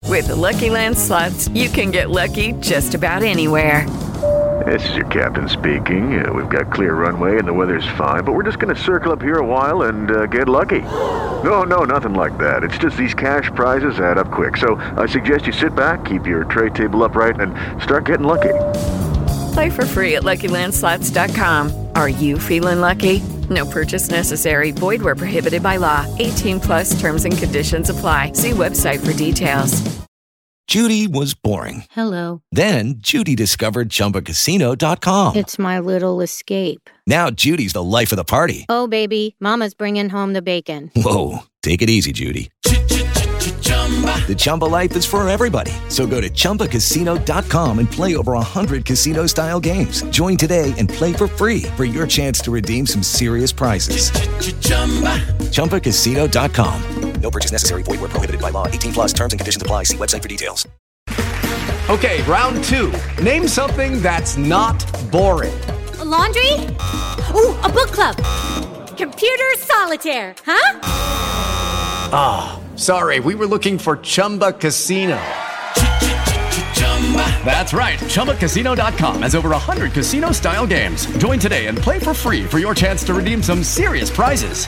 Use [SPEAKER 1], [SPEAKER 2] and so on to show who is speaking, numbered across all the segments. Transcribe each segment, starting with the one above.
[SPEAKER 1] With the Lucky Land Slots, you can get lucky just about anywhere.
[SPEAKER 2] This is your captain speaking. We've got clear runway and the weather's fine, but we're just going to circle up here a while and get lucky. No, nothing like that. It's just these cash prizes add up quick. So I suggest you sit back, keep your tray table upright, and start getting lucky.
[SPEAKER 1] Play for free at LuckyLandSlots.com. Are you feeling lucky? No purchase necessary. Void where prohibited by law. 18+ terms and conditions apply. See website for details.
[SPEAKER 3] Judy was boring.
[SPEAKER 4] Hello.
[SPEAKER 3] Then Judy discovered ChumbaCasino.com.
[SPEAKER 4] It's my little escape.
[SPEAKER 3] Now Judy's the life of the party.
[SPEAKER 4] Oh, baby, mama's bringing home the bacon.
[SPEAKER 3] Whoa, take it easy, Judy. The Chumba life is for everybody. So go to ChumbaCasino.com and play over 100 casino-style games. Join today and play for free for your chance to redeem some serious prizes. ChumbaCasino.com. No purchase necessary. Void where prohibited by law. 18+ terms and conditions apply. See website for details.
[SPEAKER 5] Okay, round two. Name something that's not boring.
[SPEAKER 6] A laundry? Ooh, a book club. Computer solitaire, huh?
[SPEAKER 5] Sorry, we were looking for Chumba Casino. That's right. ChumbaCasino.com has over 100 casino-style games. Join today and play for free for your chance to redeem some serious prizes.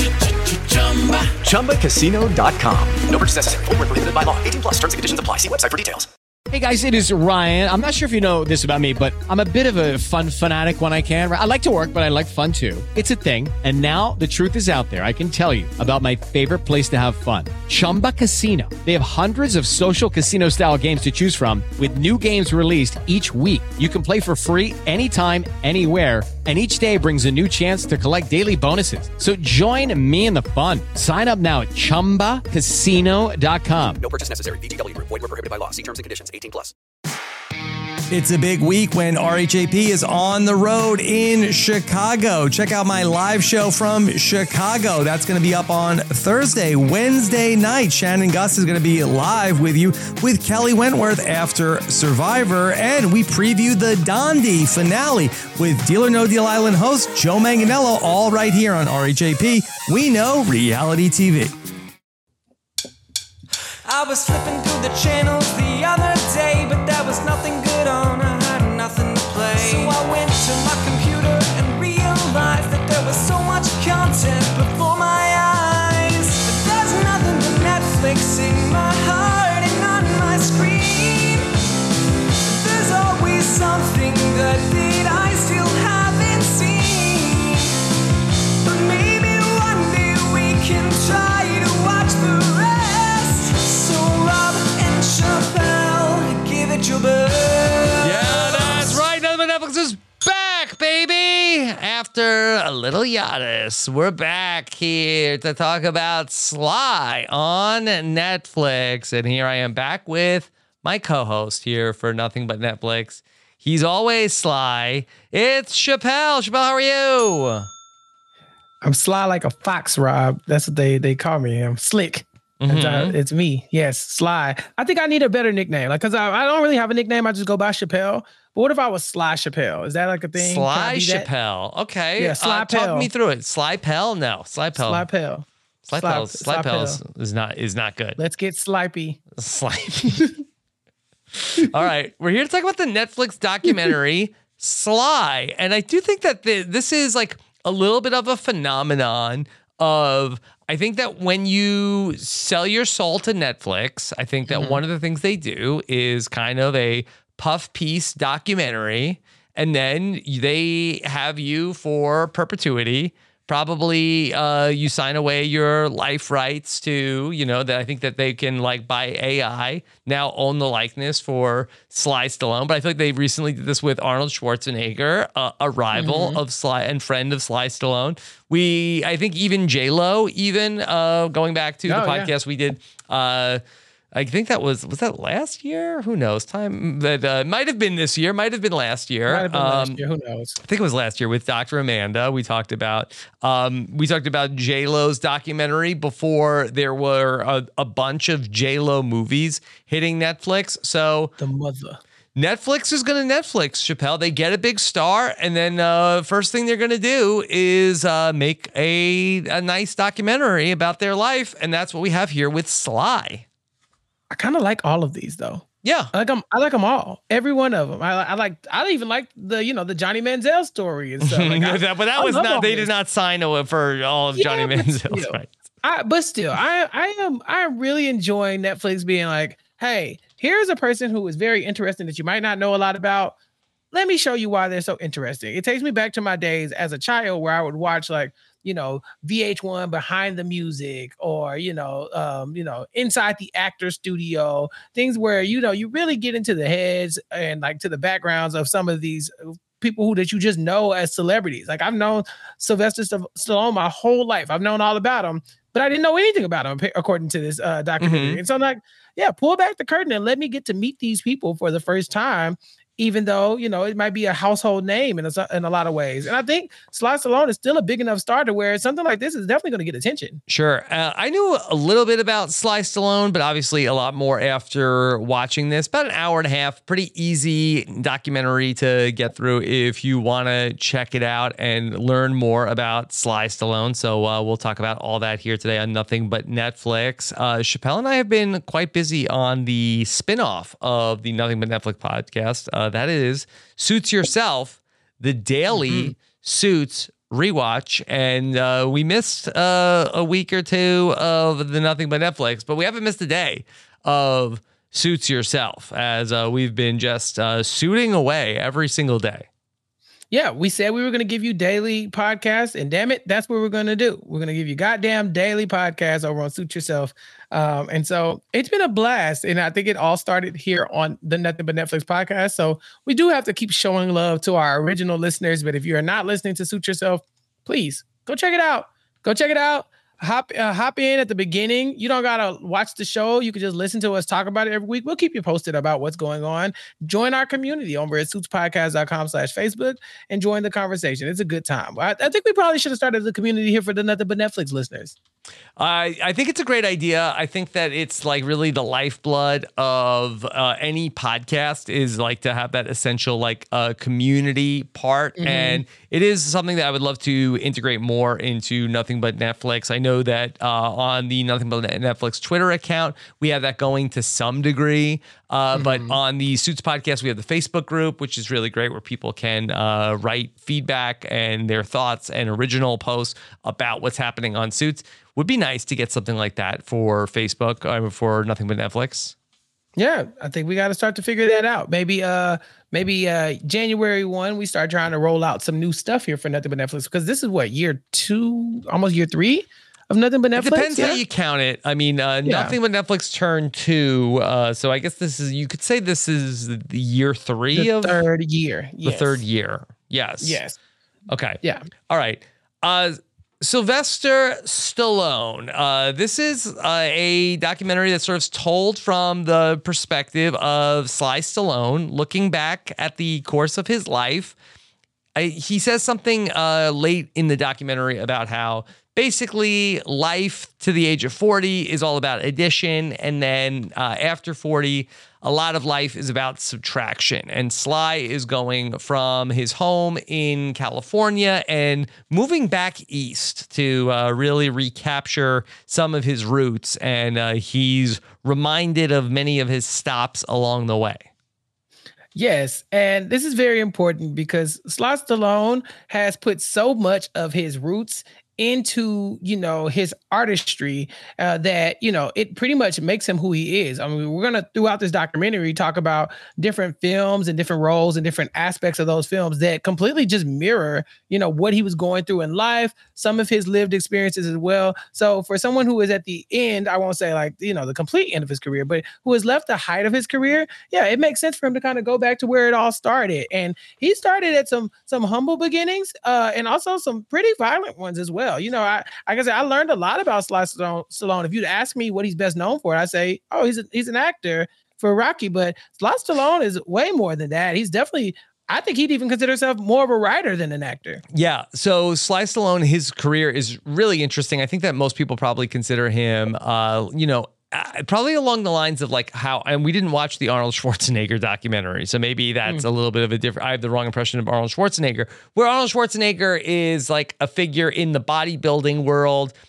[SPEAKER 5] ChumbaCasino.com. No purchase necessary. Void where prohibited by law. 18+ terms and conditions apply. See website for details.
[SPEAKER 7] Hey guys, it is Ryan. I'm not sure if you know this about me, but I'm a bit of a fun fanatic when I can. I like to work, but I like fun too. It's a thing. And now the truth is out there. I can tell you about my favorite place to have fun. Chumba Casino. They have hundreds of social casino style games to choose from with new games released each week. You can play for free anytime, anywhere. And each day brings a new chance to collect daily bonuses. So join me in the fun. Sign up now at ChumbaCasino.com.
[SPEAKER 3] No purchase necessary. VGW Group. Void where prohibited by law. See terms and conditions. 18+.
[SPEAKER 8] It's a big week when RHAP is on the road in Chicago. Check out my live show from Chicago. That's going to be up on Thursday. Wednesday night, Shannon Gus is going to be live with you with Kelly Wentworth after Survivor. And we preview the Dondi finale with Deal or No Deal Island host Joe Manganiello, all right here on RHAP. We know reality TV.
[SPEAKER 9] I was flipping through the channels the other day, but there was nothing good on, I had nothing to play. So I went to my computer and realized that there was so much content before my eyes. But there's nothing but Netflix in my heart and on my screen. There's always something that I still haven't seen. But maybe one day we can try to watch the rest. Chappelle, give it your best.
[SPEAKER 7] Yeah, that's right. Nothing but Netflix is back, baby. After a little hiatus, we're back here to talk about Sly on Netflix. And here I am back with my co-host here for Nothing But Netflix. He's always Sly. It's Chappelle. Chappelle, how are you?
[SPEAKER 10] I'm Sly like a fox, Rob. That's what they call me. I'm slick. Mm-hmm. It's me. Yes, Sly. I think I need a better nickname. Like, because I don't really have a nickname. I just go by Chappelle. But what if I was Sly Chappelle? Is that like a thing?
[SPEAKER 7] Sly Chappelle. Okay.
[SPEAKER 10] Yeah, Sly Pell.
[SPEAKER 7] Talk me through it. Sly Pell? No. Sly Pell.
[SPEAKER 10] Sly Pell.
[SPEAKER 7] Sly Pell is not good.
[SPEAKER 10] Let's get slipey.
[SPEAKER 7] Slipey. All right. We're here to talk about the Netflix documentary Sly. And I do think that this is like a little bit of a phenomenon of, I think that when you sell your soul to Netflix, I think that one of the things they do is kind of a puff piece documentary, and then they have you for perpetuity. Probably you sign away your life rights to, that I think that they can, like, by AI now own the likeness for Sly Stallone. But I feel like they recently did this with Arnold Schwarzenegger, a rival of Sly and friend of Sly Stallone. I think even J-Lo, going back to the podcast we did, I think that was that last year? Who knows? Time that might have been this year, might have been last year.
[SPEAKER 10] Might have been last year. Who knows?
[SPEAKER 7] I think it was last year with Dr. Amanda. We talked about J-Lo's documentary before there were a bunch of J-Lo movies hitting Netflix. So
[SPEAKER 10] the mother.
[SPEAKER 7] Netflix is going to Netflix, Chappelle. They get a big star, and then first thing they're going to do is make a nice documentary about their life, and that's what we have here with Sly.
[SPEAKER 10] I kind of like all of these though.
[SPEAKER 7] Yeah,
[SPEAKER 10] I like them all. Every one of them. I even like the Johnny Manziel story and stuff.
[SPEAKER 7] But that was not. They did not sign for all of Johnny Manziel's rights.
[SPEAKER 10] But still, I am really enjoying Netflix being like, hey, here's a person who is very interesting that you might not know a lot about. Let me show you why they're so interesting. It takes me back to my days as a child where I would watch VH1 Behind the Music or, Inside the Actor Studio, things where, you really get into the heads and like to the backgrounds of some of these people that you just know as celebrities. Like I've known Sylvester Stallone my whole life. I've known all about him, but I didn't know anything about him according to this documentary. Mm-hmm. And so I'm like, yeah, pull back the curtain and let me get to meet these people for the first time, even though, it might be a household name in a lot of ways. And I think Sly Stallone is still a big enough star to where something like this is definitely going to get attention.
[SPEAKER 7] Sure. I knew a little bit about Sly Stallone, but obviously a lot more after watching this. About an hour and a half, pretty easy documentary to get through if you want to check it out and learn more about Sly Stallone. So we'll talk about all that here today on Nothing But Netflix. Chappelle and I have been quite busy on the spinoff of the Nothing But Netflix podcast. That is Suits Yourself, the daily Suits rewatch. And we missed a week or two of the Nothing But Netflix, but we haven't missed a day of Suits Yourself as we've been just suiting away every single day.
[SPEAKER 10] Yeah, we said we were going to give you daily podcasts, and damn it, that's what we're going to do. We're going to give you goddamn daily podcasts over on Suit Yourself. And so it's been a blast, and I think it all started here on the Nothing But Netflix podcast. So we do have to keep showing love to our original listeners, but if you're not listening to Suit Yourself, please go check it out. Go check it out. Hop in at the beginning. You don't gotta watch the show. You can just listen to us talk about it every week. We'll keep you posted about what's going on. Join our community over at suitspodcast.com/Facebook and join the conversation. It's a good time. I think we probably should have started the community here for the Nothing But Netflix listeners.
[SPEAKER 7] I think it's a great idea. I think that it's like really the lifeblood of any podcast is like to have that essential like community part. Mm-hmm. And it is something that I would love to integrate more into Nothing But Netflix. I know that on the Nothing But Netflix Twitter account, we have that going to some degree. But on the Suits podcast, we have the Facebook group, which is really great, where people can write feedback and their thoughts and original posts about what's happening on Suits. Would be nice to get something like that for Facebook, for Nothing But Netflix.
[SPEAKER 10] Yeah, I think we got to start to figure that out. Maybe January 1, we start trying to roll out some new stuff here for Nothing But Netflix, because this is what, year 2, almost year 3 of Nothing But Netflix?
[SPEAKER 7] It depends how you count it. I mean, Nothing But Netflix turned 2. So I guess you could say this is the year 3 of...
[SPEAKER 10] third year.
[SPEAKER 7] Yes. The third year. Yes.
[SPEAKER 10] Yes.
[SPEAKER 7] Okay.
[SPEAKER 10] Yeah.
[SPEAKER 7] All right. Sylvester Stallone. This is a documentary that's sort of told from the perspective of Sly Stallone, looking back at the course of his life. He says something late in the documentary about how basically life to the age of 40 is all about addition. And then after 40, a lot of life is about subtraction. And Sly is going from his home in California and moving back east to really recapture some of his roots. And he's reminded of many of his stops along the way.
[SPEAKER 10] Yes, and this is very important because Sly Stallone has put so much of his roots into, his artistry that, it pretty much makes him who he is. I mean, we're going to, throughout this documentary, talk about different films and different roles and different aspects of those films that completely just mirror, what he was going through in life, some of his lived experiences as well. So for someone who is at the end, I won't say like, the complete end of his career, but who has left the height of his career, yeah, it makes sense for him to kind of go back to where it all started. And he started at some humble beginnings and also some pretty violent ones as well. Like I said, I learned a lot about Sly Stallone. If you'd ask me what he's best known for, I'd say, oh, he's an actor for Rocky. But Sly Stallone is way more than that. He's definitely, I think he'd even consider himself more of a writer than an actor.
[SPEAKER 7] Yeah. So Sly Stallone, his career is really interesting. I think that most people probably consider him, probably along the lines of like how, and we didn't watch the Arnold Schwarzenegger documentary, so maybe that's a little bit of a different, I have the wrong impression of Arnold Schwarzenegger, where Arnold Schwarzenegger is like a figure in the bodybuilding world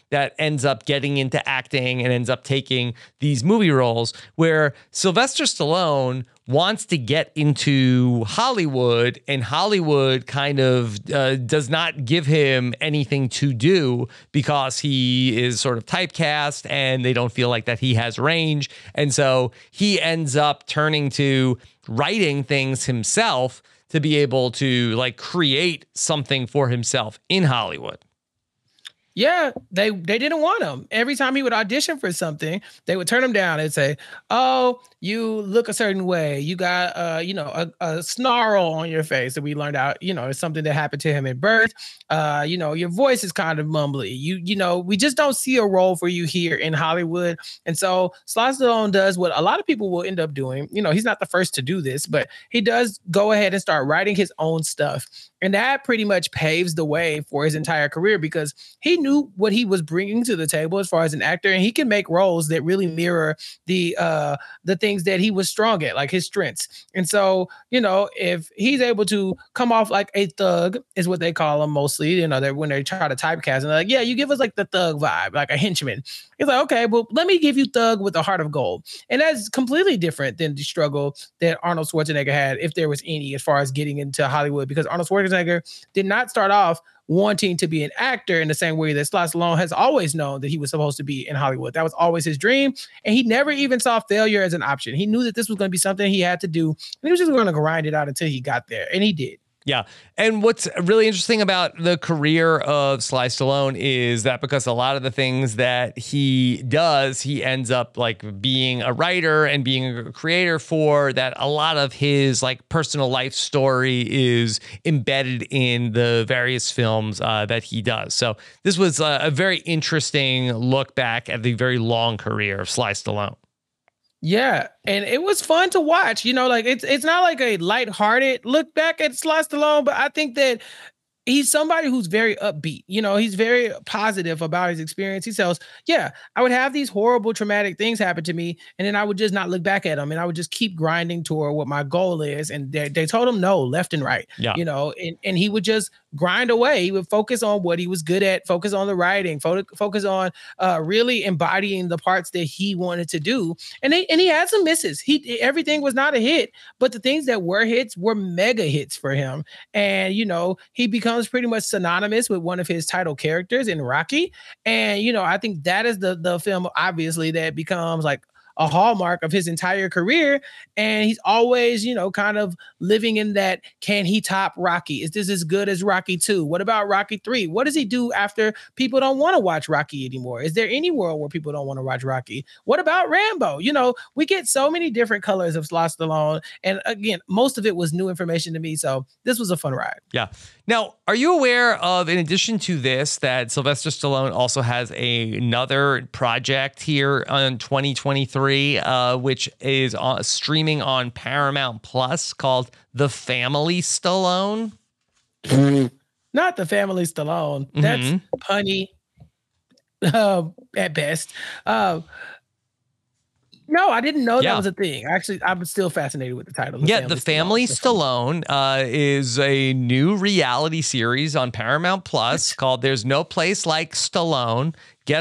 [SPEAKER 7] that ends up getting into acting and ends up taking these movie roles, where Sylvester Stallone wants to get into Hollywood, and Hollywood kind of does not give him anything to do because he is sort of typecast and they don't feel like that he has range. And so he ends up turning to writing things himself to be able to like create something for himself in Hollywood.
[SPEAKER 10] Yeah, they didn't want him. Every time he would audition for something, they would turn him down and say, "Oh, you look a certain way. You got a snarl on your face." And we learned out, it's something that happened to him at birth. Your voice is kind of mumbly. We just don't see a role for you here in Hollywood. And so Sly Stallone does what a lot of people will end up doing. He's not the first to do this, but he does go ahead and start writing his own stuff. And that pretty much paves the way for his entire career because he knew what he was bringing to the table as far as an actor, and he can make roles that really mirror the things that he was strong at, like his strengths. And so, if he's able to come off like a thug, is what they call him mostly, that when they try to typecast, and they're like, yeah, you give us like the thug vibe, like a henchman. He's like, okay, well, let me give you thug with a heart of gold. And that's completely different than the struggle that Arnold Schwarzenegger had, if there was any, as far as getting into Hollywood, because Arnold Schwarzenegger did not start off wanting to be an actor in the same way that Sly Stallone has always known that he was supposed to be in Hollywood. That was always his dream. And he never even saw failure as an option. He knew that this was going to be something he had to do. And he was just going to grind it out until he got there. And he did.
[SPEAKER 7] Yeah. And what's really interesting about the career of Sly Stallone is that because a lot of the things that he does, he ends up like being a writer and being a creator for, that a lot of his like personal life story is embedded in the various films that he does. So this was a very interesting look back at the very long career of Sly Stallone.
[SPEAKER 10] Yeah, and it was fun to watch. It's not like a lighthearted look back at Sly Stallone, but I think that he's somebody who's very upbeat. He's very positive about his experience. He says, yeah, I would have these horrible, traumatic things happen to me, and then I would just not look back at them, and I would just keep grinding toward what my goal is. And they told him no, left and right.
[SPEAKER 7] Yeah.
[SPEAKER 10] And he would just grind away. He would focus on what he was good at, focus on the writing, focus on really embodying the parts that he wanted to do. And he had some misses. Everything was not a hit, but the things that were hits were mega hits for him. And, he becomes pretty much synonymous with one of his title characters in Rocky. And, I think that is the film, obviously, that becomes like a hallmark of his entire career. And he's always, kind of living in that, can he top Rocky? Is this as good as Rocky 2? What about Rocky 3? What does he do after people don't want to watch Rocky anymore? Is there any world where people don't want to watch Rocky? What about Rambo? We get so many different colors of Sly Stallone. And again, most of it was new information to me. So this was a fun ride.
[SPEAKER 7] Yeah. Now, are you aware of, in addition to this, that Sylvester Stallone also has another project here in 2023, which is streaming on Paramount Plus, called The Family Stallone?
[SPEAKER 10] Not The Family Stallone. That's punny at best. No, I didn't know that was a thing. Actually, I'm still fascinated with the title.
[SPEAKER 7] The Family Stallone is a new reality series on Paramount Plus called "There's No Place Like Stallone." Get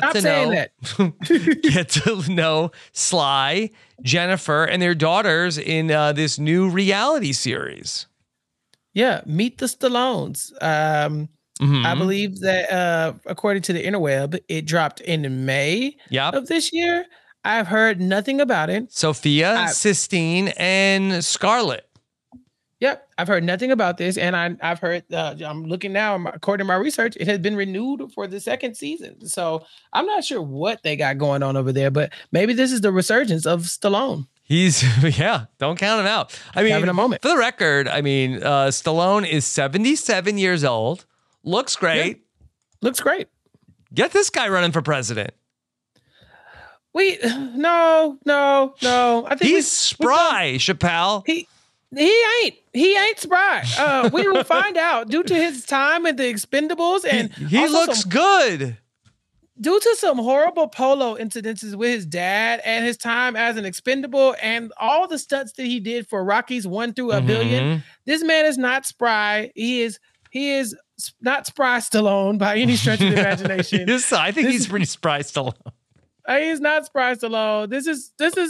[SPEAKER 7] to know Sly, Jennifer, and their daughters in this new reality series.
[SPEAKER 10] Yeah, meet the Stallones. I believe that according to the interweb, it dropped in May of this year. I've heard nothing about it.
[SPEAKER 7] Sophia, Sistine, and Scarlett.
[SPEAKER 10] Yep, I've heard nothing about this, and I've heard. I'm looking now. According to my research, it has been renewed for the second season. So I'm not sure what they got going on over there, but maybe this is the resurgence of Stallone.
[SPEAKER 7] Don't count him out. I mean,
[SPEAKER 10] having a moment.
[SPEAKER 7] For the record, Stallone is 77 years old. Looks great.
[SPEAKER 10] Yeah. Looks great.
[SPEAKER 7] Get this guy running for president.
[SPEAKER 10] No. I think
[SPEAKER 7] he's spry, Chappelle.
[SPEAKER 10] He ain't spry. We will find out due to his time at the Expendables, and
[SPEAKER 7] he looks good.
[SPEAKER 10] Due to some horrible polo incidences with his dad and his time as an expendable and all the stunts that he did for Rockies 1 through a billion, this man is not spry. He is not Spry Stallone by any stretch of the imagination.
[SPEAKER 7] I think he's pretty Spry Stallone.
[SPEAKER 10] He's not Spry Stallone. This is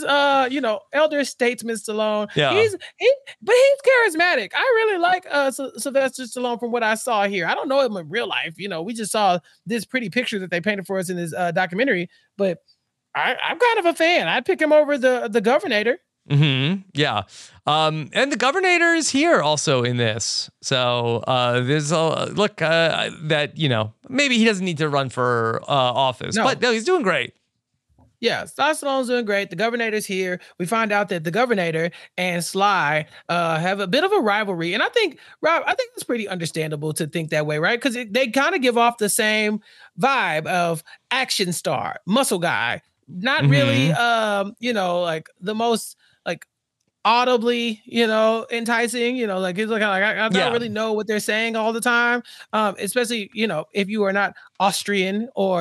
[SPEAKER 10] elder statesman Stallone.
[SPEAKER 7] Yeah.
[SPEAKER 10] But he's charismatic. I really like Sylvester Stallone from what I saw here. I don't know him in real life. We just saw this pretty picture that they painted for us in this documentary, but I'm kind of a fan. I'd pick him over the Governator.
[SPEAKER 7] Mm-hmm. Yeah. And the Governator is here also in this. So there's a look that, maybe he doesn't need to run for office, but no, he's doing great.
[SPEAKER 10] Yeah, Stallone's doing great. The Governator's here. We find out that the Governator and Sly have a bit of a rivalry. And I think, Rob, it's pretty understandable to think that way, right? Because they kind of give off the same vibe of action star, muscle guy. Not really, like the most like audibly, enticing, like it's like I don't really know what they're saying all the time. Especially, if you are not Austrian or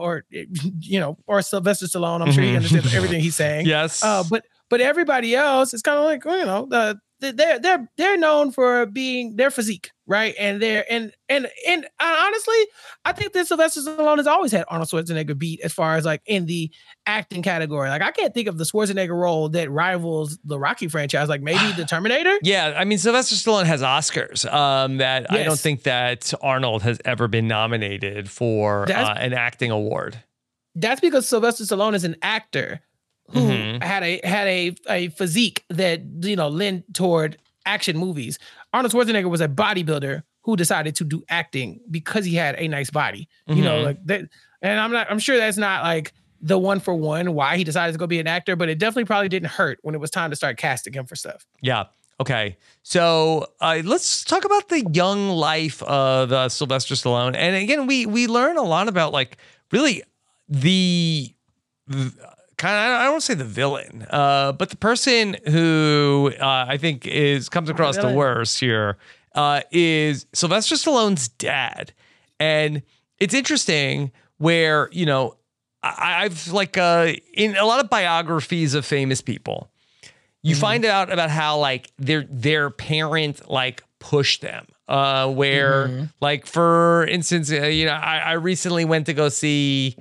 [SPEAKER 10] or Sylvester Stallone, I'm sure he understands everything he's saying.
[SPEAKER 7] Yes.
[SPEAKER 10] But everybody else is kind of like, they're known for being their physique, right? And honestly, I think that Sylvester Stallone has always had Arnold Schwarzenegger beat as far as like in the acting category. Like I can't think of the Schwarzenegger role that rivals the Rocky franchise. Like maybe the Terminator.
[SPEAKER 7] Yeah, I mean Sylvester Stallone has Oscars. Yes. I don't think that Arnold has ever been nominated for an acting award.
[SPEAKER 10] That's because Sylvester Stallone is an actor who had a physique that lent toward action movies. Arnold Schwarzenegger was a bodybuilder who decided to do acting because he had a nice body. Like that. And I'm sure that's not like the one for one why he decided to go be an actor, but it definitely probably didn't hurt when it was time to start casting him for stuff.
[SPEAKER 7] Yeah. Okay. So let's talk about the young life of Sylvester Stallone. And again, we learn a lot about like really the kind of, I don't want to say the villain, but the person who I think comes across the worst here is Sylvester Stallone's dad. And it's interesting where, I've like in a lot of biographies of famous people, you find out about how like their parent like pushed them. Where like, for instance, I recently went to go see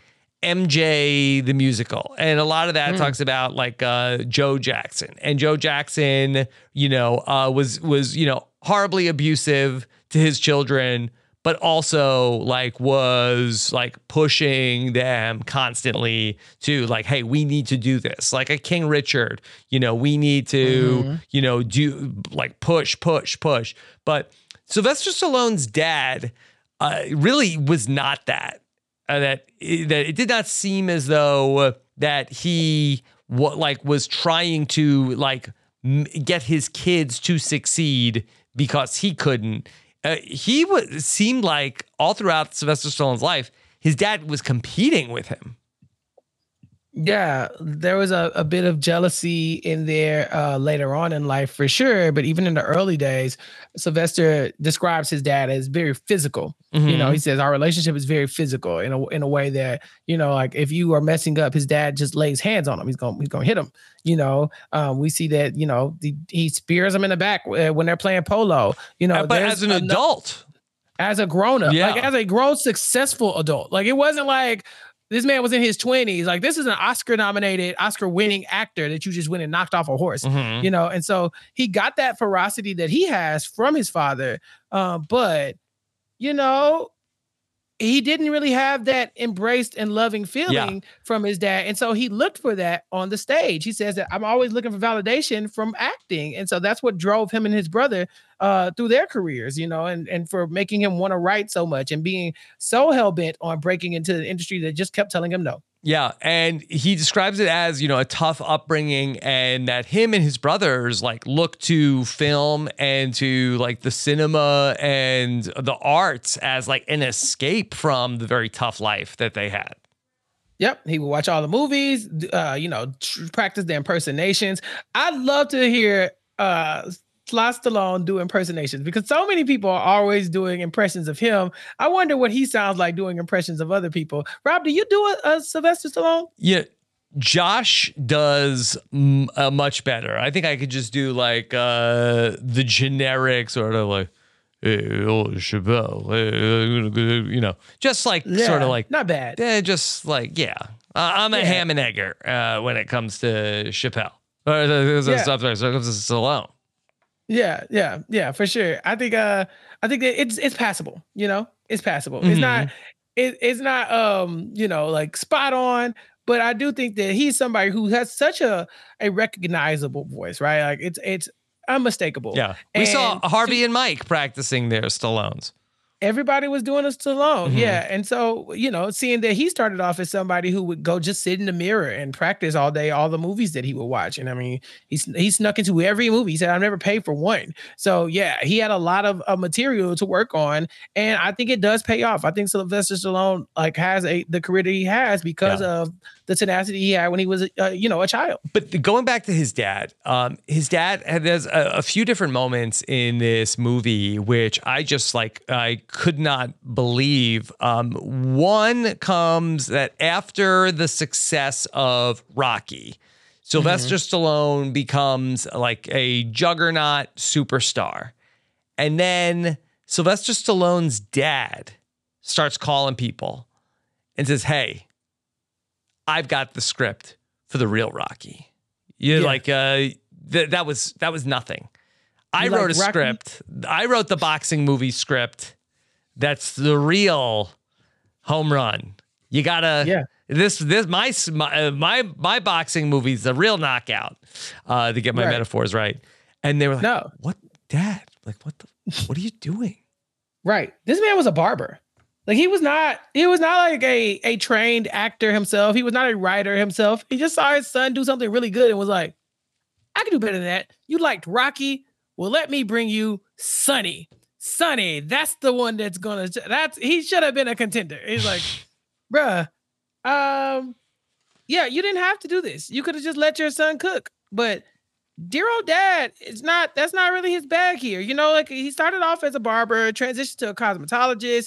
[SPEAKER 7] MJ the musical, and a lot of that talks about like Joe Jackson, and Joe Jackson, was horribly abusive to his children, but also like was like pushing them constantly to like, hey, we need to do this. Like a King Richard, we need to, do like push. But Sylvester Stallone's dad really was not that. That it did not seem as though that he was trying to like get his kids to succeed because he couldn't. Seemed like all throughout Sylvester Stallone's life, his dad was competing with him.
[SPEAKER 10] Yeah, there was a bit of jealousy in there later on in life for sure. But even in the early days, Sylvester describes his dad as very physical. He says our relationship is very physical in a way that, like if you are messing up, his dad just lays hands on him. He's gonna hit him. We see that, he spears him in the back when they're playing polo.
[SPEAKER 7] But as an adult,
[SPEAKER 10] as a grown up,
[SPEAKER 7] yeah.
[SPEAKER 10] like as a grown successful adult, like it wasn't like this man was in his 20s. Like this is an Oscar-nominated, Oscar-winning actor that you just went and knocked off a horse, And so he got that ferocity that he has from his father, but he didn't really have that embraced and loving feeling from his dad, and so he looked for that on the stage. He says that I'm always looking for validation from acting, and so that's what drove him and his brother through their careers, and for making him want to write so much and being so hell-bent on breaking into the industry that just kept telling him no.
[SPEAKER 7] Yeah, and he describes it as, a tough upbringing, and that him and his brothers like look to film and to like the cinema and the arts as like an escape from the very tough life that they had.
[SPEAKER 10] Yep, he would watch all the movies, practice the impersonations. I'd love to hear Sly Stallone do impersonations because so many people are always doing impressions of him. I wonder what he sounds like doing impressions of other people. Rob, do you do a Sylvester Stallone?
[SPEAKER 7] Yeah, Josh does much better. I think I could just do like the generic sort of like, hey, oh, Chappelle, you know, just like sort of like
[SPEAKER 10] not bad.
[SPEAKER 7] Just like I'm a ham and egger when it comes to Chappelle. Sorry, when it comes to Stallone.
[SPEAKER 10] Yeah, for sure. I think that it's passable. You know, it's passable. It's not. It's not. You know, like spot on. But I do think that he's somebody who has such a recognizable voice, right? Like it's unmistakable.
[SPEAKER 7] Yeah, we saw Harvey and Mike practicing their Stallones.
[SPEAKER 10] Everybody was doing a Stallone, yeah. And so, you know, seeing that he started off as somebody who would go just sit in the mirror and practice all day, all the movies that he would watch. And I mean, he snuck into every movie. He said, "I've never paid for one." So yeah, he had a lot of material to work on, and I think it does pay off. I think Sylvester Stallone like has the career that he has because of the tenacity he had when he was a child.
[SPEAKER 7] But going back to his dad there's a few different moments in this movie which I just I could not believe. One comes that after the success of Rocky, Sylvester Stallone becomes like a juggernaut superstar. And then Sylvester Stallone's dad starts calling people and says, "Hey, I've got the script for the real Rocky." That was nothing. I wrote a script. I wrote the boxing movie script. That's the real home run. You gotta my boxing movie's the real knockout. To get my metaphors right. And they were like, "No, what, Dad? Like, what are you doing?"
[SPEAKER 10] Right. This man was a barber. Like he was not like a trained actor himself. He was not a writer himself. He just saw his son do something really good and was like, "I can do better than that. You liked Rocky. Well, let me bring you Sonny. Sonny, that's the one he should have been a contender." He's like, "Bruh, yeah, you didn't have to do this. You could have just let your son cook." But dear old dad, that's not really his bag here. You know, like he started off as a barber, transitioned to a cosmetologist.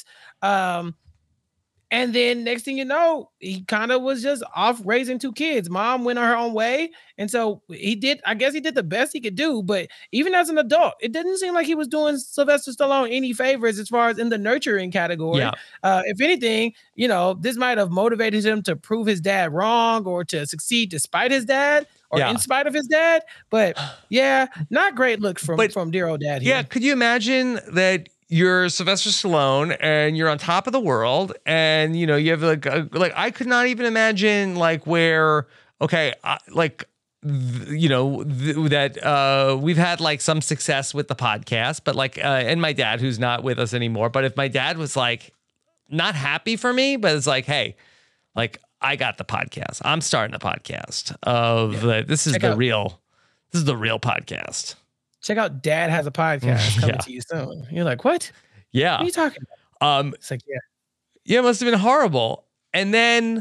[SPEAKER 10] And then next thing you know, he kind of was just off raising two kids. Mom went her own way. And so he did the best he could do. But even as an adult, it didn't seem like he was doing Sylvester Stallone any favors as far as in the nurturing category. Yeah. If anything, you know, this might have motivated him to prove his dad wrong or to succeed despite his dad or in spite of his dad. But yeah, not great looks from dear old dad here.
[SPEAKER 7] Yeah, could you imagine that you're Sylvester Stallone and you're on top of the world and, you know, you have like I could not even imagine like where, that we've had like some success with the podcast, but like, and my dad who's not with us anymore. But if my dad was like not happy for me, but it's like, "Hey, like I got the podcast. I'm starting a podcast this is the real podcast.
[SPEAKER 10] Check out Dad Has a Podcast coming to you soon." You're like, "What?
[SPEAKER 7] Yeah.
[SPEAKER 10] What are you talking about?" It's like,
[SPEAKER 7] yeah, it must have been horrible. And then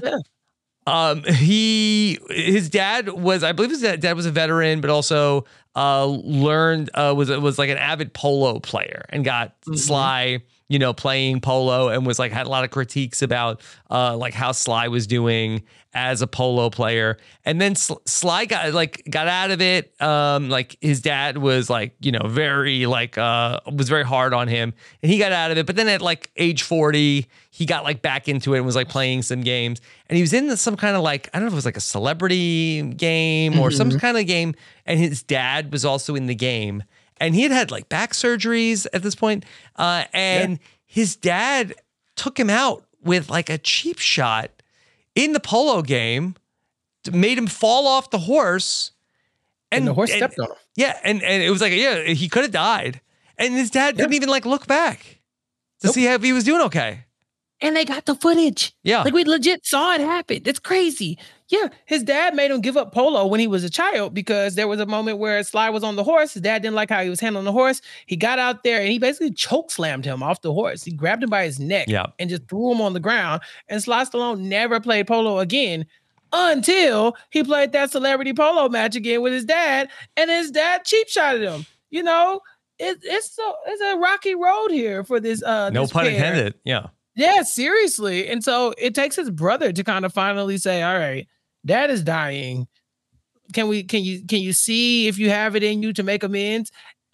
[SPEAKER 7] his dad was a veteran, but also was like an avid polo player and got Sly, you know, playing polo and was like had a lot of critiques about like how Sly was doing as a polo player. And then Sly got out of it. Like his dad was like, you know, very like was very hard on him and he got out of it. But then at like age 40, he got like back into it and was like playing some games. And he was in some kind of like, I don't know if it was like a celebrity game or some kind of game. And his dad was also in the game. And he had like back surgeries at this point. His dad took him out with like a cheap shot in the polo game, made him fall off the horse.
[SPEAKER 10] And the horse stepped on him.
[SPEAKER 7] Yeah. And it was like, he could have died. And his dad couldn't even like look back to see if he was doing okay.
[SPEAKER 10] And they got the footage.
[SPEAKER 7] Yeah.
[SPEAKER 10] Like we legit saw it happen. It's crazy. Yeah. His dad made him give up polo when he was a child because there was a moment where Sly was on the horse. His dad didn't like how he was handling the horse. He got out there and he basically choke slammed him off the horse. He grabbed him by his neck and just threw him on the ground. And Sly Stallone never played polo again until he played that celebrity polo match again with his dad. And his dad cheap shotted him. You know, it's a rocky road here for this.
[SPEAKER 7] No pun intended. Yeah.
[SPEAKER 10] Yeah, seriously. And so it takes his brother to kind of finally say, "All right, Dad is dying. Can you see if you have it in you to make amends?"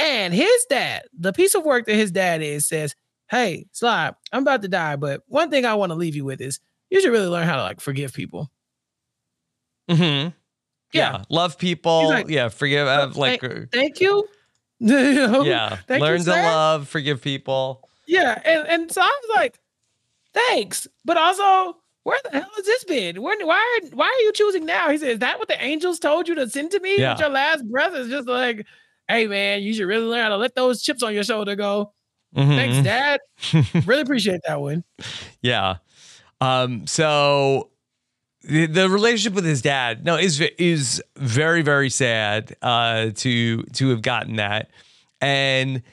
[SPEAKER 10] And his dad, the piece of work that his dad is, says, hey, Sly, I'm about to die, but one thing I want to leave you with is you should really learn how to like forgive people.
[SPEAKER 7] Mm-hmm. Yeah. Love people. Like, forgive.
[SPEAKER 10] Thank you.
[SPEAKER 7] Yeah. Learn to
[SPEAKER 10] sir.
[SPEAKER 7] love, forgive people.
[SPEAKER 10] Yeah. And so I was like, thanks. But also, where the hell has this been? Why are you choosing now? He said, is that what the angels told you to send to me?
[SPEAKER 7] Yeah.
[SPEAKER 10] With your last breath is just like, hey man, you should really learn how to let those chips on your shoulder go. Mm-hmm. Thanks, Dad. Really appreciate that one.
[SPEAKER 7] Yeah. So the relationship with his dad, is very, very sad to have gotten that. And,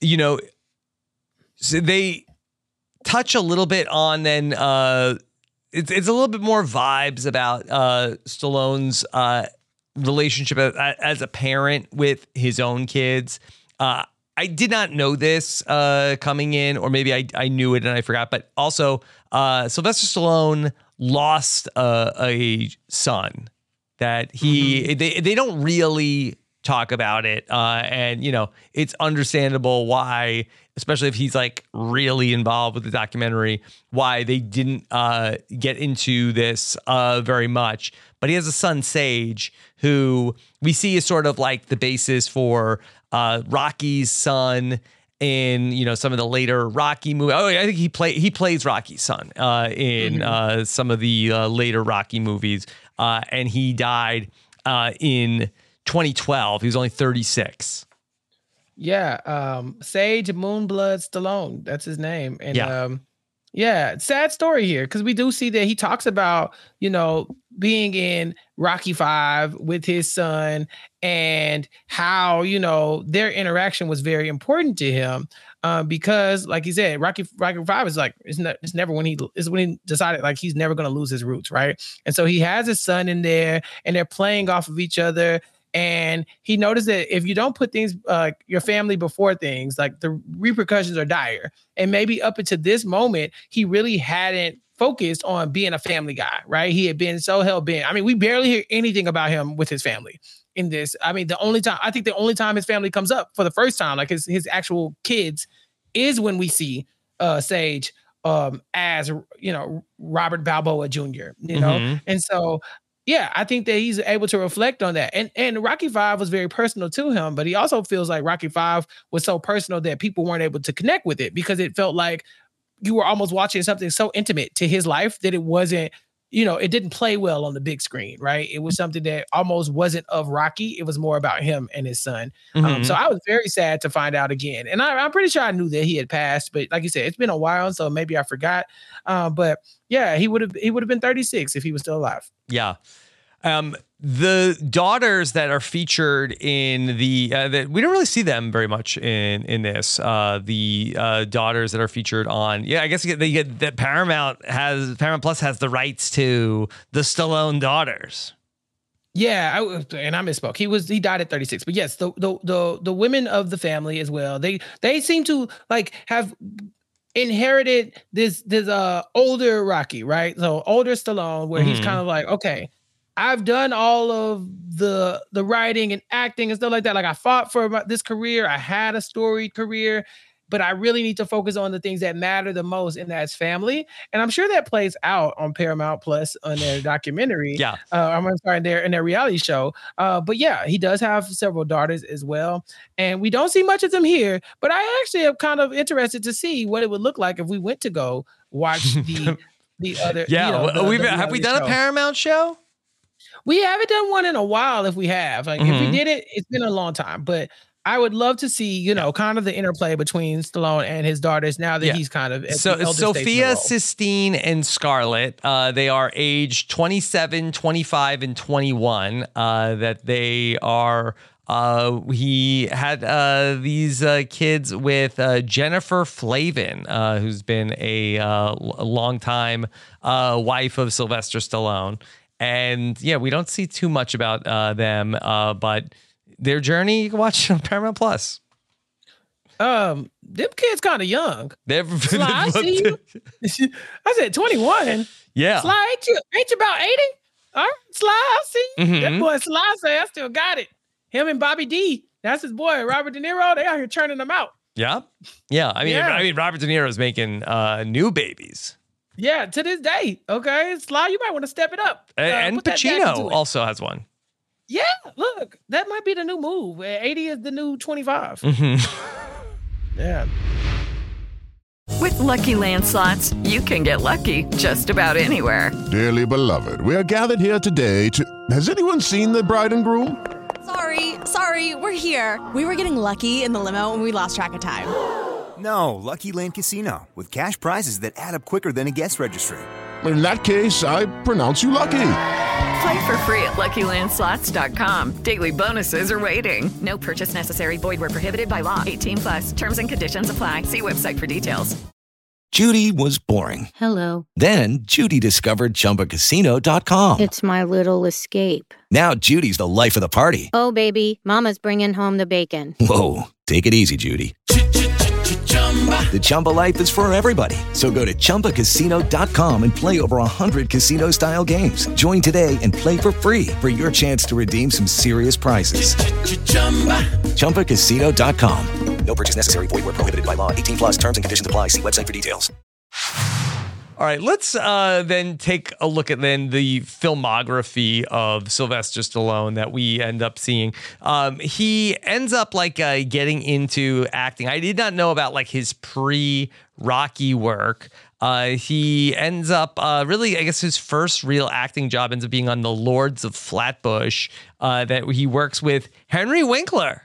[SPEAKER 7] so they touch a little bit on then it's a little bit more vibes about Stallone's relationship as a parent with his own kids. I did not know this coming in, or maybe I knew it and I forgot. But also, Sylvester Stallone lost a son that they don't really talk about it, and it's understandable why, especially if he's like really involved with the documentary, why they didn't get into this very much. But he has a son, Sage, who we see is sort of like the basis for Rocky's son in some of the later Rocky movies. Oh, I think he plays Rocky's son in some of the later Rocky movies, and he died in 2012. He was only 36.
[SPEAKER 10] Yeah, Sage Moonblood Stallone. That's his name. And sad story here, because we do see that he talks about, being in Rocky V with his son and how, their interaction was very important to him. Because like he said, Rocky V is like, it's never when he decided like he's never going to lose his roots. Right. And so he has his son in there and they're playing off of each other. And he noticed that if you don't put things, your family before things, like the repercussions are dire. And maybe up until this moment, he really hadn't focused on being a family guy, right? He had been so hell-bent. I mean, we barely hear anything about him with his family in this. I mean, the only time his family comes up for the first time, like his actual kids, is when we see Sage as, Robert Balboa Jr., And so, yeah, I think that he's able to reflect on that. And Rocky V was very personal to him, but he also feels like Rocky V was so personal that people weren't able to connect with it because it felt like you were almost watching something so intimate to his life that it wasn't, it didn't play well on the big screen, right? It was something that almost wasn't of Rocky. It was more about him and his son. So I was very sad to find out again. And I'm pretty sure I knew that he had passed, but like you said, it's been a while, so maybe I forgot. But yeah, he would have been 36 if he was still alive.
[SPEAKER 7] Yeah. The daughters that are featured in that we don't really see them very much in this. The daughters that are featured on, I guess they get that Paramount Plus has the rights to the Stallone daughters.
[SPEAKER 10] Yeah, and I misspoke. He died at 36, but yes, the women of the family as well. They seem to like have inherited this older Rocky, right? So older Stallone, where he's kind of like, okay, I've done all of the writing and acting and stuff like that. Like I fought for this career. I had a storied career, but I really need to focus on the things that matter the most, and that's family. And I'm sure that plays out on Paramount Plus on their documentary.
[SPEAKER 7] Yeah.
[SPEAKER 10] In their reality show. But yeah, he does have several daughters as well. And we don't see much of them here, but I actually am kind of interested to see what it would look like if we went to go watch the other.
[SPEAKER 7] Yeah. Have we done a Paramount show?
[SPEAKER 10] We haven't done one in a while. If we have, if we did it, it's been a long time, but I would love to see, kind of the interplay between Stallone and his daughters now that he's kind of
[SPEAKER 7] Sophia, Sistine, and Scarlett. They are aged 27, 25, and 21. That they are. He had these kids with Jennifer Flavin, who's been a longtime wife of Sylvester Stallone. And yeah, we don't see too much about them, but their journey you can watch on Paramount Plus.
[SPEAKER 10] Them kids kind of young.
[SPEAKER 7] Sly,
[SPEAKER 10] I see you. I said 21.
[SPEAKER 7] Yeah.
[SPEAKER 10] Sly, ain't you about 80? All right, Sly, I see you. That boy Sly say I still got it. Him and Bobby D. That's his boy, Robert De Niro. They out here churning them out.
[SPEAKER 7] Yeah. Yeah. I mean, Robert De Niro is making new babies.
[SPEAKER 10] Yeah, to this day. Okay. Sly, you might want to step it up.
[SPEAKER 7] And Pacino also has one.
[SPEAKER 10] Yeah, look, that might be the new move. 80 is the new 25. Yeah.
[SPEAKER 1] With Lucky Land Slots, you can get lucky just about anywhere.
[SPEAKER 11] Dearly beloved, we are gathered here today to... Has anyone seen the bride and groom?
[SPEAKER 12] Sorry, we're here. We were getting lucky in the limo and we lost track of time.
[SPEAKER 13] No, Lucky Land Casino, with cash prizes that add up quicker than a guest registry.
[SPEAKER 11] In that case, I pronounce you lucky.
[SPEAKER 1] Play for free at LuckyLandSlots.com. Daily bonuses are waiting. No purchase necessary. Void where prohibited by law. 18+. Terms and conditions apply. See website for details.
[SPEAKER 3] Judy was boring.
[SPEAKER 4] Hello.
[SPEAKER 3] Then Judy discovered ChumbaCasino.com.
[SPEAKER 4] It's my little escape.
[SPEAKER 3] Now Judy's the life of the party.
[SPEAKER 4] Oh, baby, mama's bringing home the bacon.
[SPEAKER 3] Whoa, take it easy, Judy. The Chumba life is for everybody. So go to ChumbaCasino.com and play over 100 casino-style games. Join today and play for free for your chance to redeem some serious prizes. ChumbaCasino.com. No purchase necessary. Void where prohibited by law. 18+. Terms and conditions apply. See website for details.
[SPEAKER 7] All right, let's then take a look at then the filmography of Sylvester Stallone that we end up seeing. He ends up getting into acting. I did not know about his pre-Rocky work. He ends up really, I guess his first real acting job ends up being on The Lords of Flatbush that he works with Henry Winkler.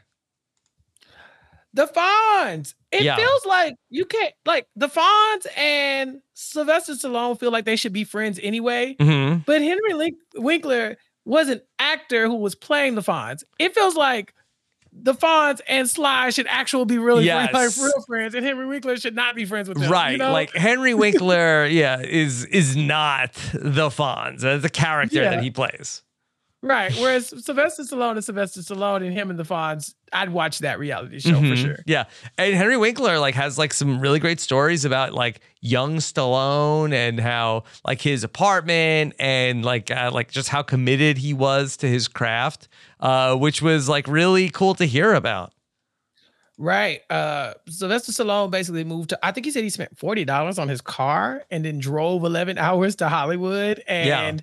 [SPEAKER 10] The Fonz. It feels like you can't, the Fonz and Sylvester Stallone feel like they should be friends anyway.
[SPEAKER 7] Mm-hmm.
[SPEAKER 10] But Henry Winkler was an actor who was playing the Fonz. It feels like the Fonz and Sly should actually be really friends, real friends, and Henry Winkler should not be friends with them.
[SPEAKER 7] Right.
[SPEAKER 10] You know?
[SPEAKER 7] Henry Winkler, is not the Fonz. That's a character that he plays.
[SPEAKER 10] Right. Whereas Sylvester Stallone and him and the Fonz, I'd watch that reality show for sure.
[SPEAKER 7] Yeah. And Henry Winkler has some really great stories about young Stallone and how his apartment and just how committed he was to his craft, which was really cool to hear about.
[SPEAKER 10] Right. Sylvester Stallone basically moved to, I think he said he spent $40 on his car and then drove 11 hours to Hollywood and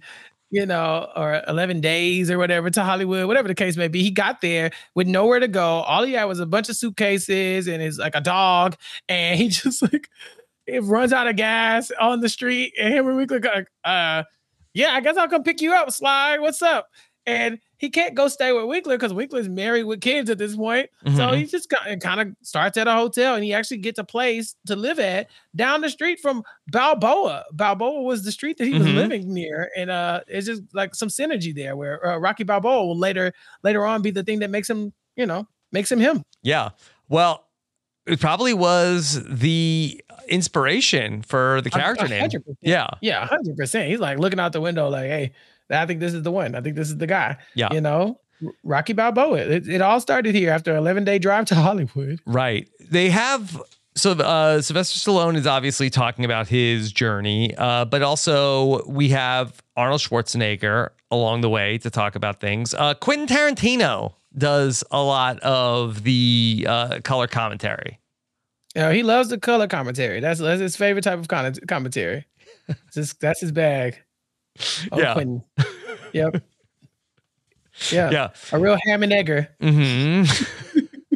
[SPEAKER 10] or 11 days or whatever to Hollywood, whatever the case may be. He got there with nowhere to go. All he had was a bunch of suitcases and his a dog. And he just it runs out of gas on the street. And Henry Winkler got I guess I'll come pick you up, Sly. What's up? And he can't go stay with Winkler because Winkler's married with kids at this point. Mm-hmm. So he just kind of starts at a hotel and he actually gets a place to live at down the street from Balboa. Balboa was the street that he was living near. And it's just some synergy there where Rocky Balboa will later on be the thing that makes him him. Yeah.
[SPEAKER 7] Well, it probably was the inspiration for the character 100%. Name. Yeah.
[SPEAKER 10] Yeah, 100%. He's looking out the window hey, I think this is the one. I think this is the guy.
[SPEAKER 7] Yeah.
[SPEAKER 10] Rocky Balboa. It all started here after an 11-day drive to Hollywood.
[SPEAKER 7] Right. They have... So Sylvester Stallone is obviously talking about his journey, but also we have Arnold Schwarzenegger along the way to talk about things. Quentin Tarantino does a lot of the color commentary.
[SPEAKER 10] He loves the color commentary. That's his favorite type of commentary. That's his bag. Oh,
[SPEAKER 7] yeah.
[SPEAKER 10] Quentin. Yep. Yeah. A real ham and egger.
[SPEAKER 7] Mm-hmm.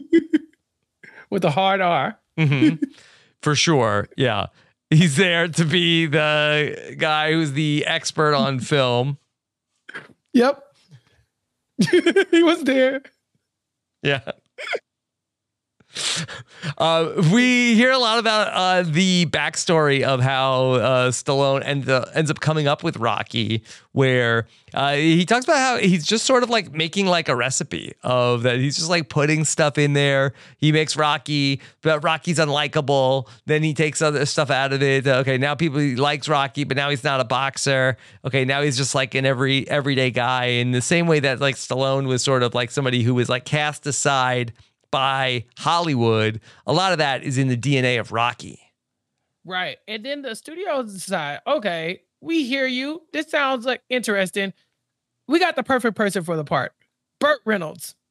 [SPEAKER 10] With a hard R.
[SPEAKER 7] Mm-hmm. For sure. Yeah. He's there to be the guy who's the expert on film.
[SPEAKER 10] Yep. He was there.
[SPEAKER 7] Yeah. We hear a lot about the backstory of how Stallone ends up coming up with Rocky, where he talks about how he's just sort of making a recipe of that. He's just putting stuff in there. He makes Rocky, but Rocky's unlikable. Then he takes other stuff out of it. Okay, now he likes Rocky, but now he's not a boxer. Okay, now he's just an everyday guy. In the same way that Stallone was sort of somebody who was cast aside by Hollywood, a lot of that is in the DNA of Rocky.
[SPEAKER 10] Right. And then the studios decide, okay, we hear you. This sounds interesting. We got the perfect person for the part. Burt Reynolds.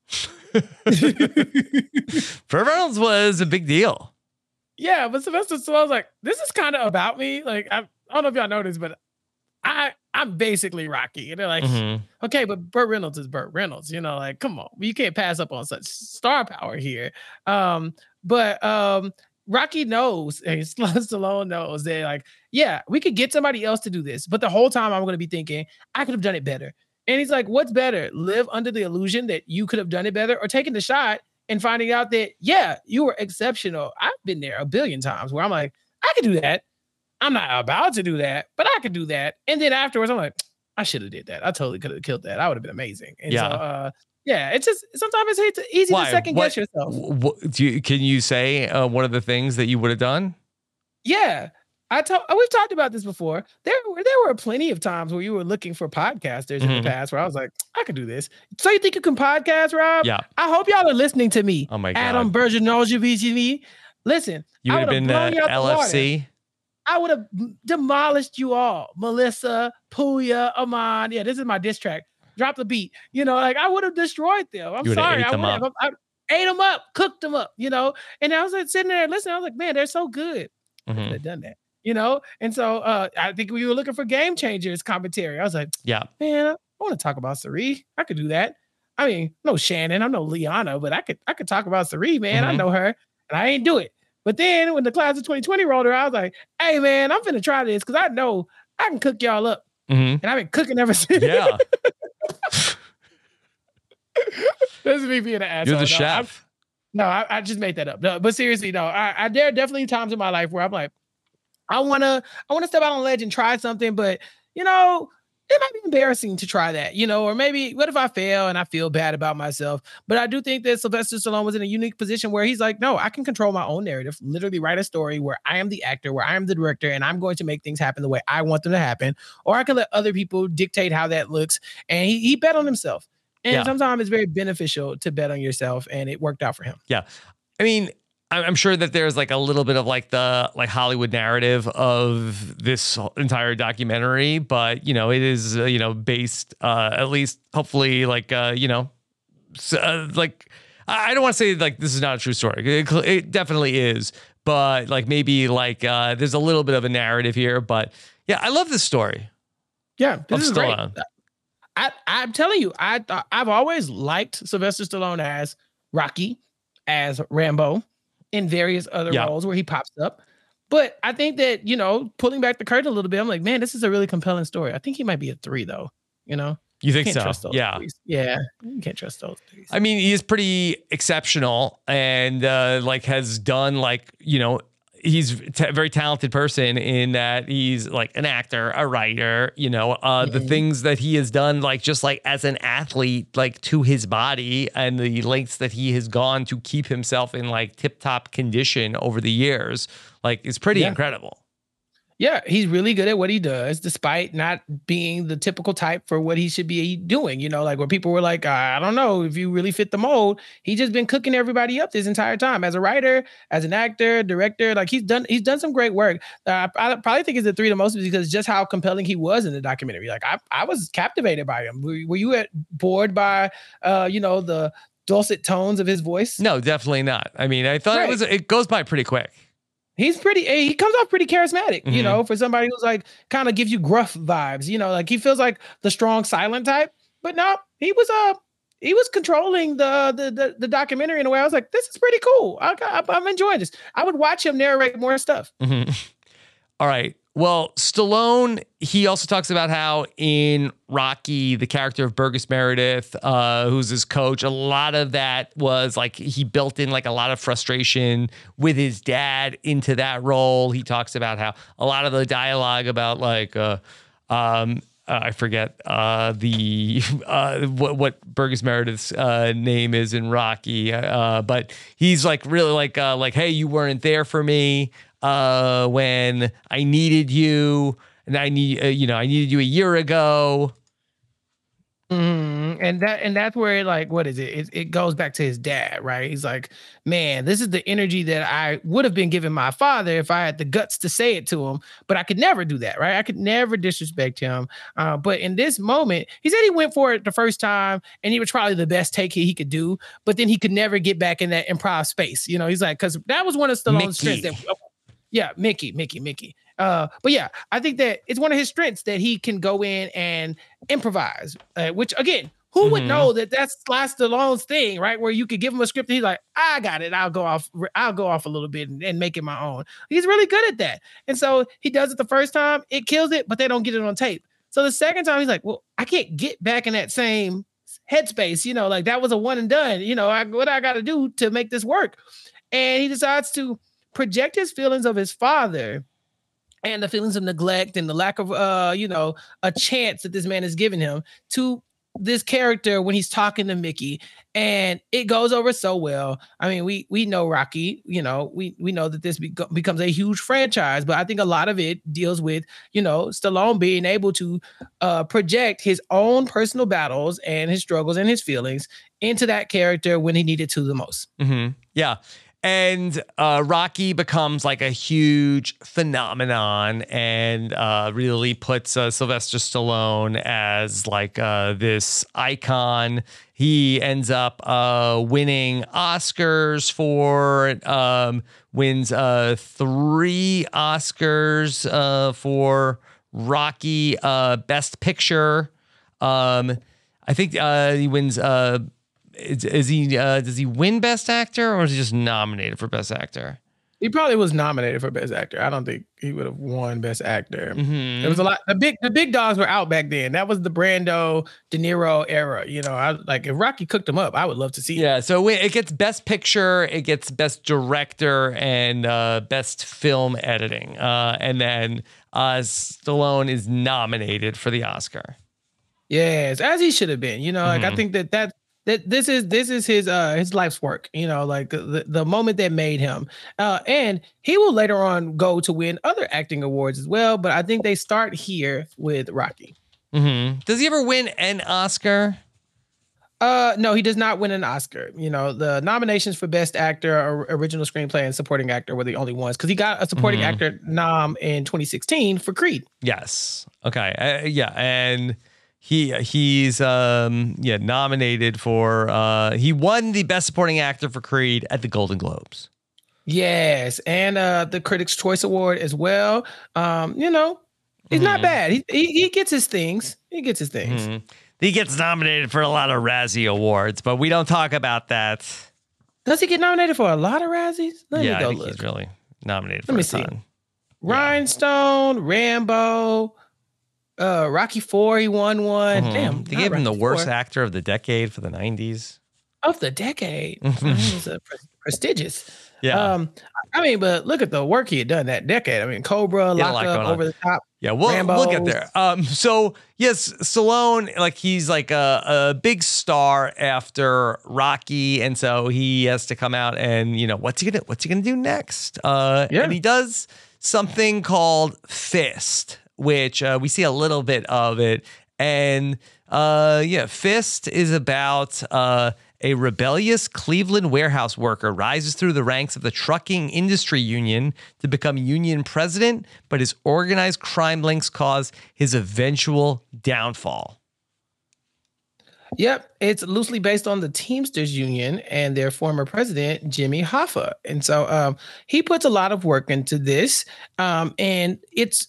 [SPEAKER 7] Burt Reynolds was a big deal.
[SPEAKER 10] Yeah, but Sylvester Stallone's like, this is kind of about me. Like, I don't know if y'all noticed, but I'm basically Rocky. And they're like, okay, but Burt Reynolds is Burt Reynolds. You know, like, come on, you can't pass up on such star power here. But Rocky knows, and Stallone knows that, like, yeah, we could get somebody else to do this, but the whole time I'm going to be thinking, I could have done it better. And he's like, what's better? Live under the illusion that you could have done it better, or taking the shot and finding out that, yeah, you were exceptional. I've been there a billion times where I'm like, I could do that. I'm not about to do that, but I could do that. And then afterwards, I'm like, I should have did that. I totally could have killed that. I would have been amazing. And so, yeah, it's just sometimes it's easy to second guess yourself.
[SPEAKER 7] Can you say one of the things that you would have done?
[SPEAKER 10] Yeah, we've talked about this before. There were plenty of times where you were looking for podcasters in the past where I was like, I could do this. So you think you can podcast, Rob?
[SPEAKER 7] Yeah.
[SPEAKER 10] I hope y'all are listening to me.
[SPEAKER 7] Oh my God.
[SPEAKER 10] Adam Bergeron. Listen,
[SPEAKER 7] you would have been LFC.
[SPEAKER 10] I would have demolished you all. Melissa, Puya, Amon. Yeah, this is my diss track. Drop the beat. You know, like, I would have destroyed them. I'm sorry. I ate them up, cooked them up, you know? And I was like, sitting there listening. I was like, man, they're so good. I could have done that, you know? And so I think we were looking for Game Changers commentary. I was like,
[SPEAKER 7] yeah,
[SPEAKER 10] man, I want to talk about Sari. I could do that. I mean, no Shannon, I'm no Liana, but I could talk about Sari, man. I know her, and I ain't do it. But then when the class of 2020 rolled around, I was like, hey, man, I'm finna try this because I know I can cook y'all up. And I've been cooking ever since.
[SPEAKER 7] Yeah.
[SPEAKER 10] This is me being an asshole.
[SPEAKER 7] You're the chef.
[SPEAKER 10] I just made that up. No, but seriously, no, there are definitely times in my life where I'm like, I wanna step out on a ledge and try something, but you know, it might be embarrassing to try that, you know, or maybe what if I fail and I feel bad about myself? But I do think that Sylvester Stallone was in a unique position where he's like, no, I can control my own narrative, literally write a story where I am the actor, where I am the director, and I'm going to make things happen the way I want them to happen. Or I can let other people dictate how that looks. And he bet on himself. And sometimes it's very beneficial to bet on yourself, and it worked out for him.
[SPEAKER 7] Yeah. I mean, I'm sure that there's like a little bit of like the Hollywood narrative of this entire documentary, but you know, it is based at least hopefully like like I don't want to say like this is not a true story. It definitely is, but like maybe like there's a little bit of a narrative here. But yeah, I love this story.
[SPEAKER 10] Yeah, this is great. I'm telling you, I've always liked Sylvester Stallone as Rocky, as Rambo, in various other roles where he pops up. But I think that, you know, pulling back the curtain a little bit, I'm like, man, this is a really compelling story. I think he might be a 3 though, you know?
[SPEAKER 7] You think
[SPEAKER 10] can't
[SPEAKER 7] so?
[SPEAKER 10] Trust those
[SPEAKER 7] Yeah.
[SPEAKER 10] 3s. Yeah. You can't trust those 3s.
[SPEAKER 7] I mean, he is pretty exceptional and like has done like, you know, he's a very talented person in that he's like an actor, a writer, you know, the things that he has done, like just like as an athlete, like to his body and the lengths that he has gone to keep himself in like tip top condition over the years, like is pretty incredible.
[SPEAKER 10] Yeah, he's really good at what he does, despite not being the typical type for what he should be doing. You know, like where people were like, I don't know if you really fit the mold. He's just been cooking everybody up this entire time as a writer, as an actor, director. Like he's done some great work. I probably think it's the 3 the most because just how compelling he was in the documentary. Like I was captivated by him. Were you bored by the dulcet tones of his voice?
[SPEAKER 7] No, definitely not. I mean, I thought it goes by pretty quick.
[SPEAKER 10] He comes off pretty charismatic, you know, for somebody who's like kind of gives you gruff vibes, you know, like he feels like the strong silent type, but no, he was controlling the documentary in a way I was like, this is pretty cool. I'm enjoying this. I would watch him narrate more stuff.
[SPEAKER 7] All right. Well, Stallone, he also talks about how in Rocky, the character of Burgess Meredith, who's his coach, a lot of that was like he built in like a lot of frustration with his dad into that role. He talks about how a lot of the dialogue about like, I forget what Burgess Meredith's name is in Rocky, but he's like really like, hey, you weren't there for me when I needed you, and I needed you a year ago.
[SPEAKER 10] And that's where what is it? It goes back to his dad, right? He's like, man, this is the energy that I would have been giving my father if I had the guts to say it to him, but I could never do that, right? I could never disrespect him. But in this moment, he said he went for it the first time, and he was probably the best take he could do, but then he could never get back in that improv space. You know, he's like, because that was one of Stallone's strengths. Yeah, Mickey. But yeah, I think that it's one of his strengths that he can go in and improvise, which again, who would know that that's Sly Stallone's thing, right? Where you could give him a script and he's like, I got it. I'll go off a little bit and make it my own. He's really good at that. And so he does it the first time, it kills it, but they don't get it on tape. So the second time he's like, well, I can't get back in that same headspace, you know, like that was a one and done, you know, what I got to do to make this work. And he decides to project his feelings of his father and the feelings of neglect and the lack of, a chance that this man has given him to this character when he's talking to Mickey, and it goes over so well. I mean, we know Rocky, you know, we know that this becomes a huge franchise, but I think a lot of it deals with, you know, Stallone being able to project his own personal battles and his struggles and his feelings into that character when he needed to the most.
[SPEAKER 7] Mm-hmm. Yeah. And Rocky becomes like a huge phenomenon and really puts Sylvester Stallone as like this icon. He ends up winning Oscars for it, wins 3 Oscars for Rocky Best Picture. I think he wins... does he win Best Actor, or is he just nominated for Best Actor?
[SPEAKER 10] He probably was nominated for Best Actor. I don't think he would have won Best Actor.
[SPEAKER 7] Mm-hmm.
[SPEAKER 10] There was a lot. The big dogs were out back then. That was the Brando, De Niro era. You know, if Rocky cooked them up, I would love to see it.
[SPEAKER 7] Yeah, so it gets Best Picture, it gets Best Director, and Best Film Editing. And then Stallone is nominated for the Oscar.
[SPEAKER 10] Yes, as he should have been. You know, like I think that this is his life's work, you know, like the moment that made him. And he will later on go to win other acting awards as well, but I think they start here with Rocky.
[SPEAKER 7] Mm-hmm. Does he ever win an Oscar?
[SPEAKER 10] No, he does not win an Oscar. You know, the nominations for Best Actor, Original Screenplay, and Supporting Actor were the only ones, because he got a Supporting Actor nom in 2016 for Creed.
[SPEAKER 7] Yes. Okay. Yeah. And he's nominated for he won the Best Supporting Actor for Creed at the Golden Globes.
[SPEAKER 10] Yes, and the Critics' Choice Award as well. You know, he's not bad. He gets his things. He gets his things.
[SPEAKER 7] Mm-hmm. He gets nominated for a lot of Razzie Awards, but we don't talk about that.
[SPEAKER 10] Does he get nominated for a lot of Razzies?
[SPEAKER 7] I think he's really nominated for a ton.
[SPEAKER 10] Rhinestone, Rambo, Rocky IV, he won one. Damn,
[SPEAKER 7] they gave him the worst actor of the decade for the 90s.
[SPEAKER 10] Of the decade. It was prestigious.
[SPEAKER 7] Yeah.
[SPEAKER 10] I mean, but look at the work he had done that decade. I mean, Cobra, Lock Up, Over the Top.
[SPEAKER 7] Yeah, we'll get there. So yes, Stallone, like he's like a big star after Rocky, and so he has to come out and, you know, what's he gonna do next? And he does something called Fist, which we see a little bit of it. And Fist is about a rebellious Cleveland warehouse worker rises through the ranks of the trucking industry union to become union president, but his organized crime links cause his eventual downfall.
[SPEAKER 10] Yep, it's loosely based on the Teamsters Union and their former president, Jimmy Hoffa. And so he puts a lot of work into this. And it's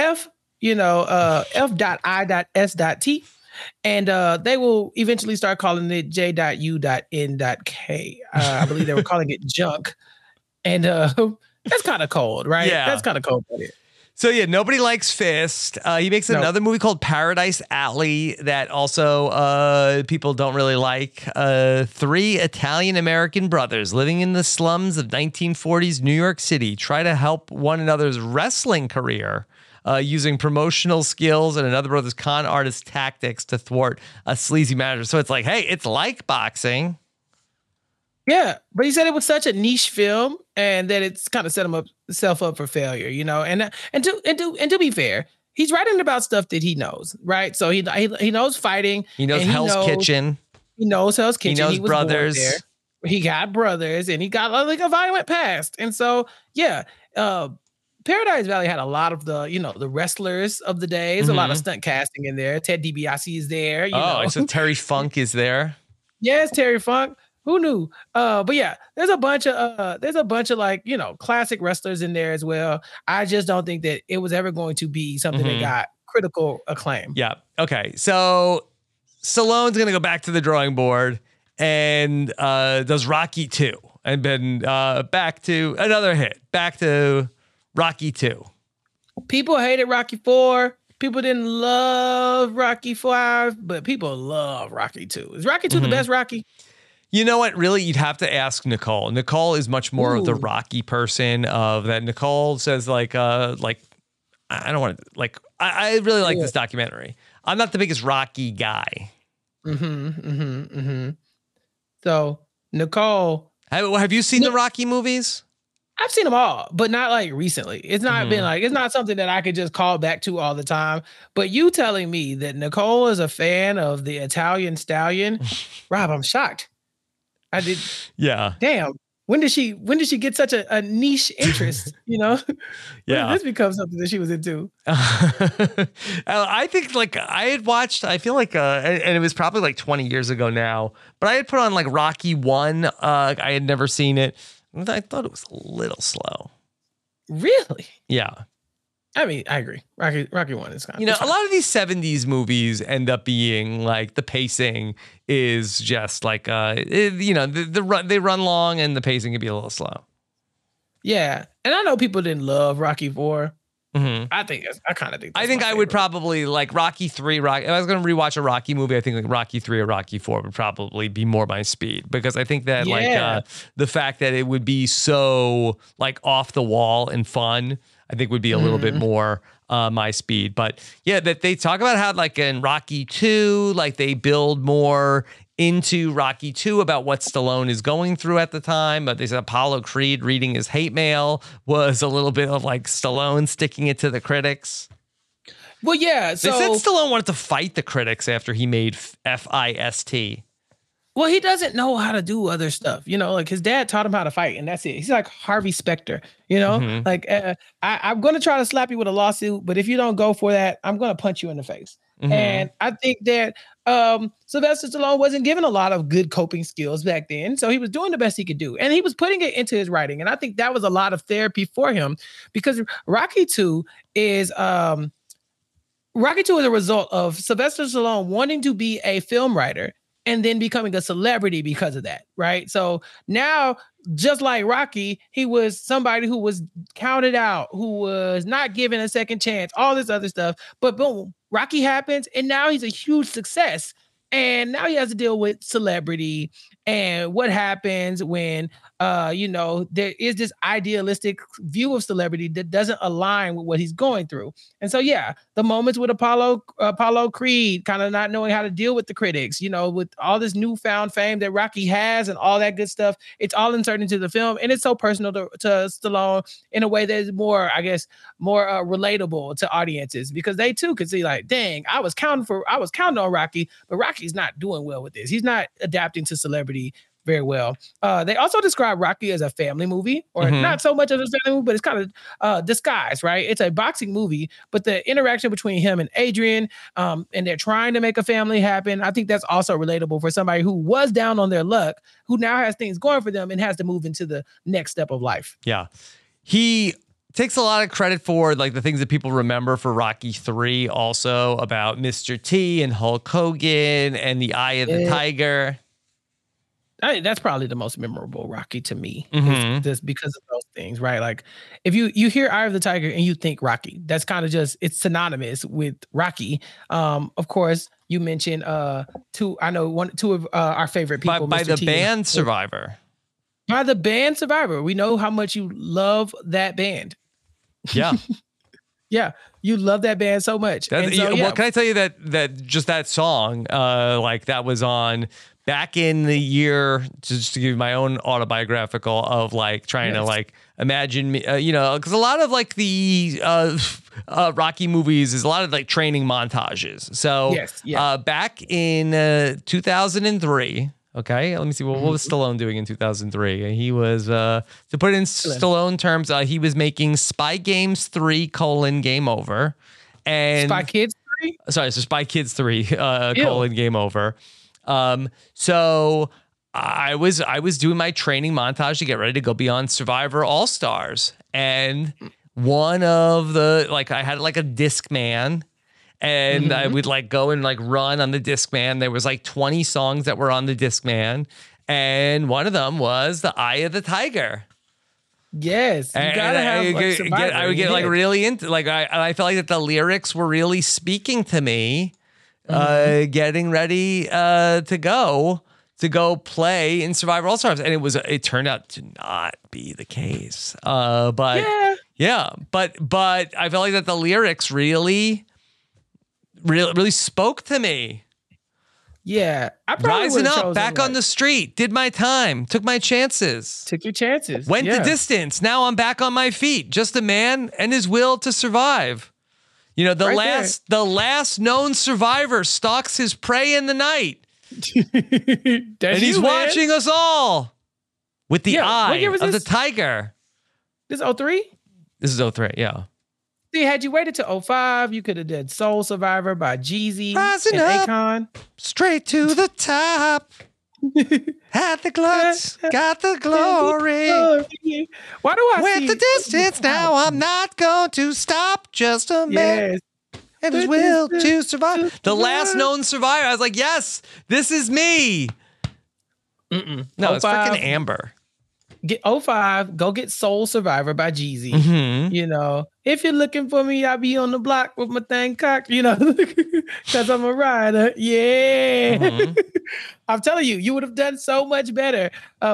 [SPEAKER 10] F.I.S.T. And they will eventually start calling it J.U.N.K. I believe they were calling it junk. And that's kind of cold, right?
[SPEAKER 7] Yeah.
[SPEAKER 10] That's kind of cold.
[SPEAKER 7] So yeah, nobody likes Fist. He makes another movie called Paradise Alley that also people don't really like. 3 Italian-American brothers living in the slums of 1940s New York City try to help one another's wrestling career using promotional skills and another brother's con artist tactics to thwart a sleazy manager. So it's like, hey, it's like boxing.
[SPEAKER 10] Yeah, but he said it was such a niche film, and that it's kind of set himself up for failure, you know. And to be fair, he's writing about stuff that he knows, right? So he knows fighting.
[SPEAKER 7] He knows Hell's Kitchen.
[SPEAKER 10] He knows Hell's Kitchen.
[SPEAKER 7] He knows
[SPEAKER 10] was born
[SPEAKER 7] Brothers.
[SPEAKER 10] there. He got brothers, and he got like a violent past. And so, yeah, Paradise Valley had a lot of the wrestlers of the days, a lot of stunt casting in there. Ted DiBiase is there.
[SPEAKER 7] So Terry Funk is there.
[SPEAKER 10] Yes, Terry Funk. Who knew? But yeah, there's a bunch of like, classic wrestlers in there as well. I just don't think that it was ever going to be something that got critical acclaim.
[SPEAKER 7] Yeah. Okay. So Stallone's going to go back to the drawing board and does Rocky 2 and then back to another hit, back to Rocky 2.
[SPEAKER 10] People hated Rocky 4. People didn't love Rocky 5, but people love Rocky 2. Is Rocky 2 the best Rocky?
[SPEAKER 7] You know what? Really, you'd have to ask Nicole. Nicole is much more of the Rocky person of that. Nicole says I don't want to I really like this documentary. I'm not the biggest Rocky guy.
[SPEAKER 10] So Nicole,
[SPEAKER 7] have you seen the Rocky movies?
[SPEAKER 10] I've seen them all, but not like recently. It's not been it's not something that I could just call back to all the time. But you telling me that Nicole is a fan of the Italian Stallion, Rob, I'm shocked. I did.
[SPEAKER 7] Yeah.
[SPEAKER 10] Damn. When did she get such a niche interest?
[SPEAKER 7] Yeah.
[SPEAKER 10] When did this become something that she was into?
[SPEAKER 7] I think I had watched, I feel like, and it was probably like 20 years ago now, but I had put on like Rocky 1. I had never seen it. I thought it was a little slow.
[SPEAKER 10] Really?
[SPEAKER 7] Yeah.
[SPEAKER 10] I mean, I agree. Rocky 1 is kind of...
[SPEAKER 7] a lot of these 70s movies end up being like the pacing is just like, they run long and the pacing can be a little slow.
[SPEAKER 10] Yeah. And I know people didn't love Rocky 4. I think
[SPEAKER 7] I would probably like Rocky 3. If I was going to rewatch a Rocky movie, I think like Rocky 3 or Rocky 4 would probably be more my speed, because I think that the fact that it would be so like off the wall and fun, I think would be a little bit more my speed. But yeah, that they talk about how like in Rocky 2, like they build more into Rocky 2 about what Stallone is going through at the time. But they said Apollo Creed reading his hate mail was a little bit of like Stallone sticking it to the critics.
[SPEAKER 10] Well, yeah. So
[SPEAKER 7] they said Stallone wanted to fight the critics after he made FIST.
[SPEAKER 10] Well, he doesn't know how to do other stuff, like his dad taught him how to fight, and that's it. He's like Harvey Specter, I'm going to try to slap you with a lawsuit, but if you don't go for that, I'm going to punch you in the face. And I think that Sylvester Stallone wasn't given a lot of good coping skills back then, so he was doing the best he could do, and he was putting it into his writing, and I think that was a lot of therapy for him, because Rocky 2 is a result of Sylvester Stallone wanting to be a film writer and then becoming a celebrity because of that, right? So now, just like Rocky, he was somebody who was counted out, who was not given a second chance, all this other stuff. But boom, Rocky happens, and now he's a huge success. And now he has to deal with celebrity and what happens when, there is this idealistic view of celebrity that doesn't align with what he's going through. And so, yeah, the moments with Apollo Creed, kind of not knowing how to deal with the critics, with all this newfound fame that Rocky has and all that good stuff, it's all inserted into the film. And it's so personal to Stallone in a way that is more, I guess, more relatable to audiences, because they too could see like, dang, I was counting on Rocky, but Rocky's not doing well with this. He's not adapting to celebrity very well. They also describe Rocky as a family movie, or not so much of a family movie, but it's kind of disguised, right? It's a boxing movie, but the interaction between him and Adrian, and they're trying to make a family happen. I think that's also relatable for somebody who was down on their luck, who now has things going for them and has to move into the next step of life.
[SPEAKER 7] Yeah. He takes a lot of credit for like the things that people remember for Rocky 3, also about Mr. T and Hulk Hogan and the Eye of the Tiger.
[SPEAKER 10] That's probably the most memorable Rocky to me, just because of those things, right? Like if you hear Eye of the Tiger and you think Rocky, that's kind of it's synonymous with Rocky. Of course, you mentioned two of our favorite people
[SPEAKER 7] by the band Survivor.
[SPEAKER 10] By the band Survivor. We know how much you love that band.
[SPEAKER 7] Yeah.
[SPEAKER 10] Yeah, you love that band so much.
[SPEAKER 7] Well, can I tell you that just that song, like that was on back in the year, just to give you my own autobiographical of like trying to like imagine me, because a lot of like the Rocky movies is a lot of like training montages. So back in 2003. Okay, let me see. What was Stallone doing in 2003? He was, to put it in Stallone terms, he was making Spy Games 3: Game Over, and
[SPEAKER 10] Spy Kids 3.
[SPEAKER 7] Sorry, so Spy Kids 3: Game Over. So I was doing my training montage to get ready to go be on Survivor All Stars, and one of the I had like a Discman. And I would like go and like run on the Discman. There was like 20 songs that were on the Discman. And one of them was The Eye of the Tiger.
[SPEAKER 10] Yes. You gotta have
[SPEAKER 7] I would get like really into I felt like that the lyrics were really speaking to me, getting ready to go play in Survivor All Stars. And it turned out to not be the case. But I felt like that the lyrics really spoke to me.
[SPEAKER 10] Yeah. I probably
[SPEAKER 7] rising up, back on the street, did my time, took my chances.
[SPEAKER 10] Took your chances.
[SPEAKER 7] Went the distance. Now I'm back on my feet. Just a man and his will to survive. The last known survivor stalks his prey in the night. And he's watching us all with the eye of the tiger.
[SPEAKER 10] This is 03?
[SPEAKER 7] This is 03, yeah.
[SPEAKER 10] See, had you waited to 05, you could have did Soul Survivor by Jeezy
[SPEAKER 7] Rising
[SPEAKER 10] and
[SPEAKER 7] up,
[SPEAKER 10] Akon.
[SPEAKER 7] Straight to the top. Had the glutz, got the glory.
[SPEAKER 10] Why do I
[SPEAKER 7] Went the distance, now I'm not going to stop. Just a man and his will to survive. The last known survivor. I was like, yes, this is me. No, it's freaking Amber.
[SPEAKER 10] Get 05, go get Soul Survivor by Jeezy. If you're looking for me, I'll be on the block with my thing cocked, because I'm a rider. Yeah. I'm telling you, you would have done so much better.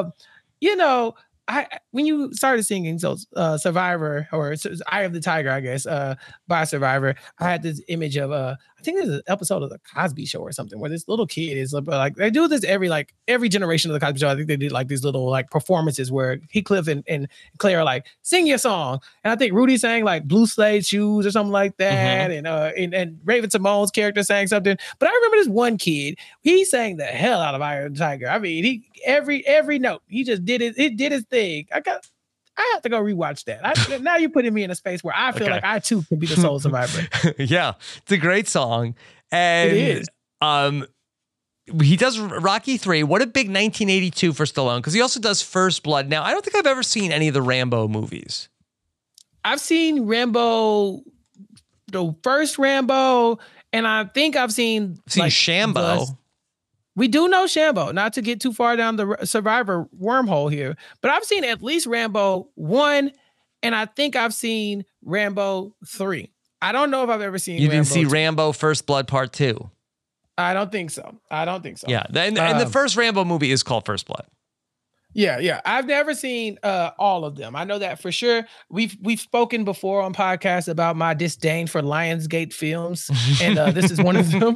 [SPEAKER 10] When you started singing Survivor or Eye of the Tiger, I guess, by Survivor, I had this image of I think there's an episode of the Cosby Show or something where this little kid is like, they do this every generation of the Cosby Show. I think they did like these little like performances where Heathcliff and Claire are like, sing your song. And I think Rudy sang like Blue Suede Shoes or something like that. And Raven Simone's character sang something. But I remember this one kid, he sang the hell out of Eye of the Tiger. I mean, every note, he just did it. It did his thing. I have to go rewatch that. Now you're putting me in a space where I feel like I too can be the Soul Survivor.
[SPEAKER 7] Yeah, it's a great song, and it is. He does Rocky 3. What a big 1982 for Stallone, because he also does First Blood. Now, I don't think I've ever seen any of the Rambo movies.
[SPEAKER 10] I've seen Rambo, the first Rambo, and I think I've seen
[SPEAKER 7] Shambo.
[SPEAKER 10] We do know Shambo, not to get too far down the Survivor wormhole here, but I've seen at least Rambo 1, and I think I've seen Rambo 3. I don't know if I've ever seen
[SPEAKER 7] Rambo. You didn't see 2. Rambo First Blood Part 2?
[SPEAKER 10] I don't think so.
[SPEAKER 7] Yeah, and the first Rambo movie is called First Blood.
[SPEAKER 10] Yeah. I've never seen all of them. I know that for sure. We've spoken before on podcasts about my disdain for Lionsgate films, and this is one of them.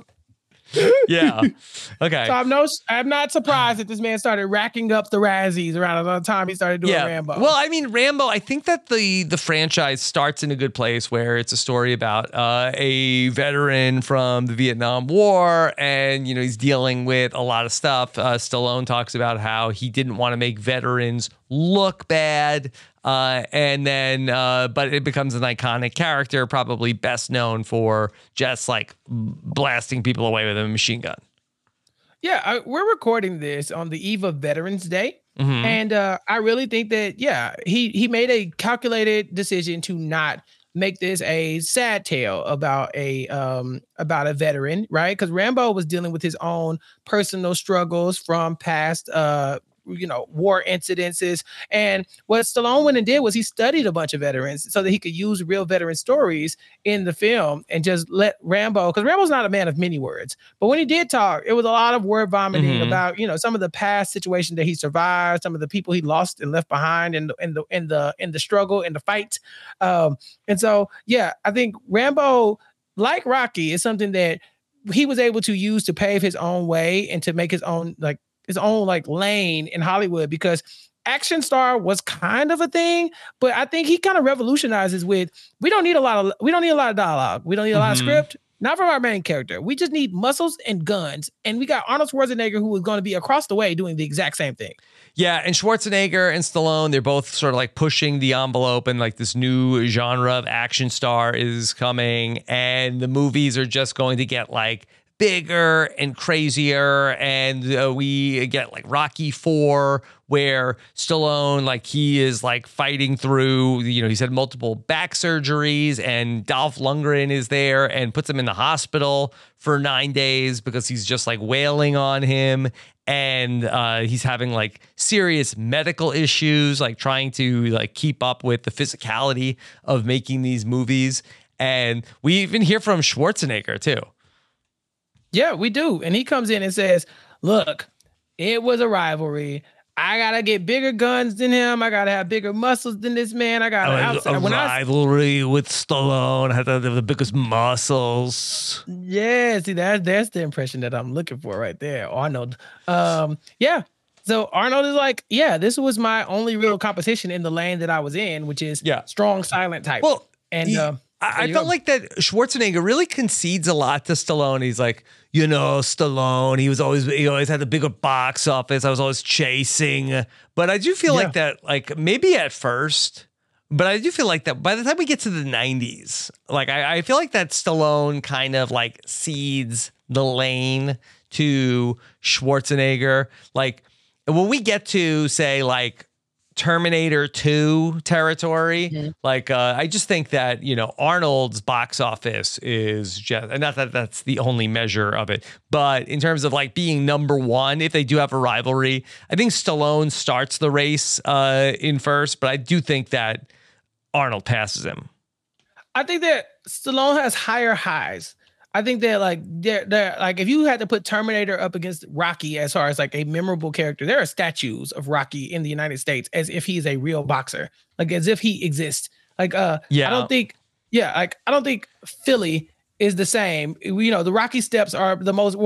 [SPEAKER 7] Yeah. Okay.
[SPEAKER 10] So I'm not surprised that this man started racking up the Razzies around the time he started doing Rambo.
[SPEAKER 7] Well, I mean, Rambo, I think that the franchise starts in a good place where it's a story about a veteran from the Vietnam War, and he's dealing with a lot of stuff. Stallone talks about how he didn't want to make veterans look bad. And then, but it becomes an iconic character, probably best known for just like blasting people away with a machine gun.
[SPEAKER 10] Yeah, we're recording this on the eve of Veterans Day. And I really think that, he made a calculated decision to not make this a sad tale about a veteran, right? Because Rambo was dealing with his own personal struggles from past war incidences. And what Stallone went and did was he studied a bunch of veterans so that he could use real veteran stories in the film and just let Rambo, because Rambo's not a man of many words, but when he did talk, it was a lot of word vomiting about, some of the past situations that he survived, some of the people he lost and left behind in the struggle, in the fight. And so, I think Rambo, like Rocky, is something that he was able to use to pave his own way and to make his own own like lane in Hollywood because action star was kind of a thing, but I think he kind of revolutionizes with we don't need a lot of dialogue. We don't need a lot of script. Not from our main character. We just need muscles and guns. And we got Arnold Schwarzenegger, who is going to be across the way doing the exact same thing.
[SPEAKER 7] Yeah, and Schwarzenegger and Stallone, they're both sort of like pushing the envelope, and like this new genre of action star is coming, and the movies are just going to get like bigger and crazier, and we get like Rocky IV, where Stallone, like he is like fighting through, he's had multiple back surgeries, and Dolph Lundgren is there and puts him in the hospital for 9 days because he's just like wailing on him, and he's having like serious medical issues, like trying to like keep up with the physicality of making these movies. And we even hear from Schwarzenegger too.
[SPEAKER 10] Yeah, we do. And he comes in and says, look, it was a rivalry. I got to get bigger guns than him. I got to have bigger muscles than this man. I got
[SPEAKER 7] a rivalry with Stallone. I had to have the biggest muscles.
[SPEAKER 10] Yeah, see, that's the impression that I'm looking for right there. Arnold. Yeah. So Arnold is like, yeah, this was my only real competition in the lane that I was in, which is strong, silent type.
[SPEAKER 7] Well,
[SPEAKER 10] and
[SPEAKER 7] I felt like that Schwarzenegger really concedes a lot to Stallone. He's like, Stallone, he always had the bigger box office. I was always chasing. But I do feel like that, like maybe at first, but I do feel like that by the time we get to the 90s, like I feel like that Stallone kind of like cedes the lane to Schwarzenegger. Like when we get to say like Terminator 2 territory, like I just think that Arnold's box office is just, and not that that's the only measure of it, but in terms of like being number one, if they do have a rivalry, I think Stallone starts the race in first, but I do think that Arnold passes him.
[SPEAKER 10] I think that Stallone has higher highs. I think that like they're like if you had to put Terminator up against Rocky as far as like a memorable character, there are statues of Rocky in the United States as if he's a real boxer, like as if he exists. Like I don't think Philly is the same. The Rocky steps are the most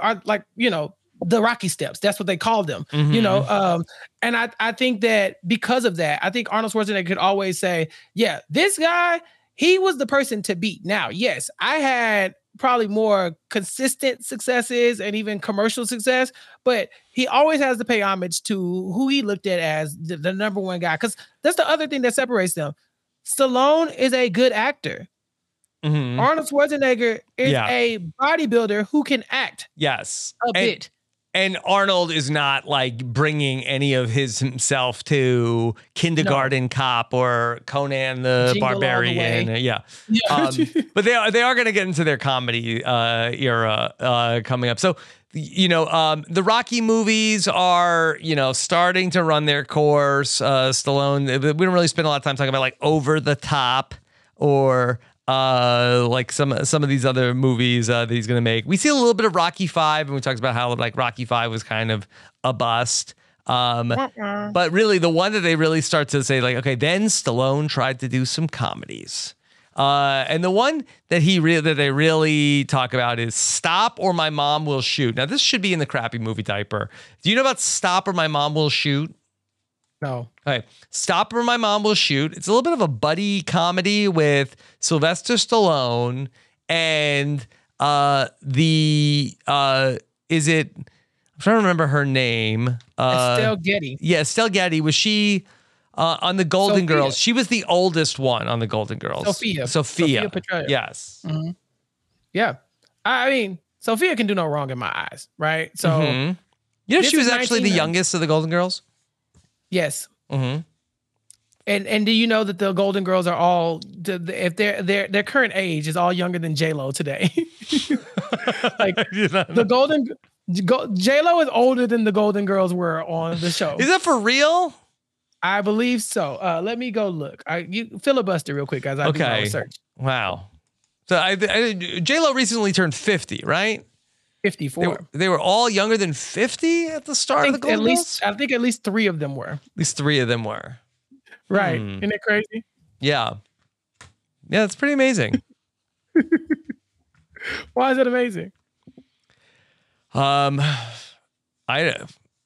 [SPEAKER 10] the Rocky steps. That's what they call them. And I think that because of that, I think Arnold Schwarzenegger could always say, yeah, this guy, he was the person to beat. Now, yes, I had probably more consistent successes and even commercial success, but he always has to pay homage to who he looked at as the number one guy. Because that's the other thing that separates them. Stallone is a good actor. Arnold Schwarzenegger is a bodybuilder who can act.
[SPEAKER 7] Yes.
[SPEAKER 10] A bit.
[SPEAKER 7] And Arnold is not like bringing any of himself to Kindergarten Cop or Conan the
[SPEAKER 10] Jingle
[SPEAKER 7] Barbarian. But they are going to get into their comedy era coming up. So, the Rocky movies are, starting to run their course. Stallone, we don't really spend a lot of time talking about like Over the Top or like some of these other movies that he's gonna make. We see a little bit of Rocky V, and we talked about how like Rocky V was kind of a bust. But really, the one that they really start to say like, okay, then Stallone tried to do some comedies, and the one that they really talk about is Stop or My Mom Will Shoot. Now, this should be in the crappy movie diaper. Do you know about Stop or My Mom Will Shoot?
[SPEAKER 10] No.
[SPEAKER 7] Okay. Stop or My Mom Will Shoot. It's a little bit of a buddy comedy with Sylvester Stallone and I'm trying to remember her name.
[SPEAKER 10] Estelle Getty.
[SPEAKER 7] Yeah, Estelle Getty. Was she on the Golden Girls? She was the oldest one on the Golden Girls. Sophia Petraeus. Yes.
[SPEAKER 10] Mm-hmm. Yeah. I mean, Sophia can do no wrong in my eyes, right? So
[SPEAKER 7] she was actually the youngest of the Golden Girls?
[SPEAKER 10] Yes. And do you know that the Golden Girls are all if their current age is all younger than J-Lo today? Like the J-Lo is older than the Golden Girls were on the show.
[SPEAKER 7] Is that for real?
[SPEAKER 10] I believe so. Let me go look. You filibuster real quick, guys. I do my research.
[SPEAKER 7] Wow. So J-Lo recently turned 50, right?
[SPEAKER 10] 54.
[SPEAKER 7] They were all younger than 50 at the start of the Golden Girls?
[SPEAKER 10] I think at least 3 of them were.
[SPEAKER 7] At least 3 of them were.
[SPEAKER 10] Right. Isn't it crazy?
[SPEAKER 7] Yeah. Yeah, it's pretty amazing.
[SPEAKER 10] Why is it amazing?
[SPEAKER 7] I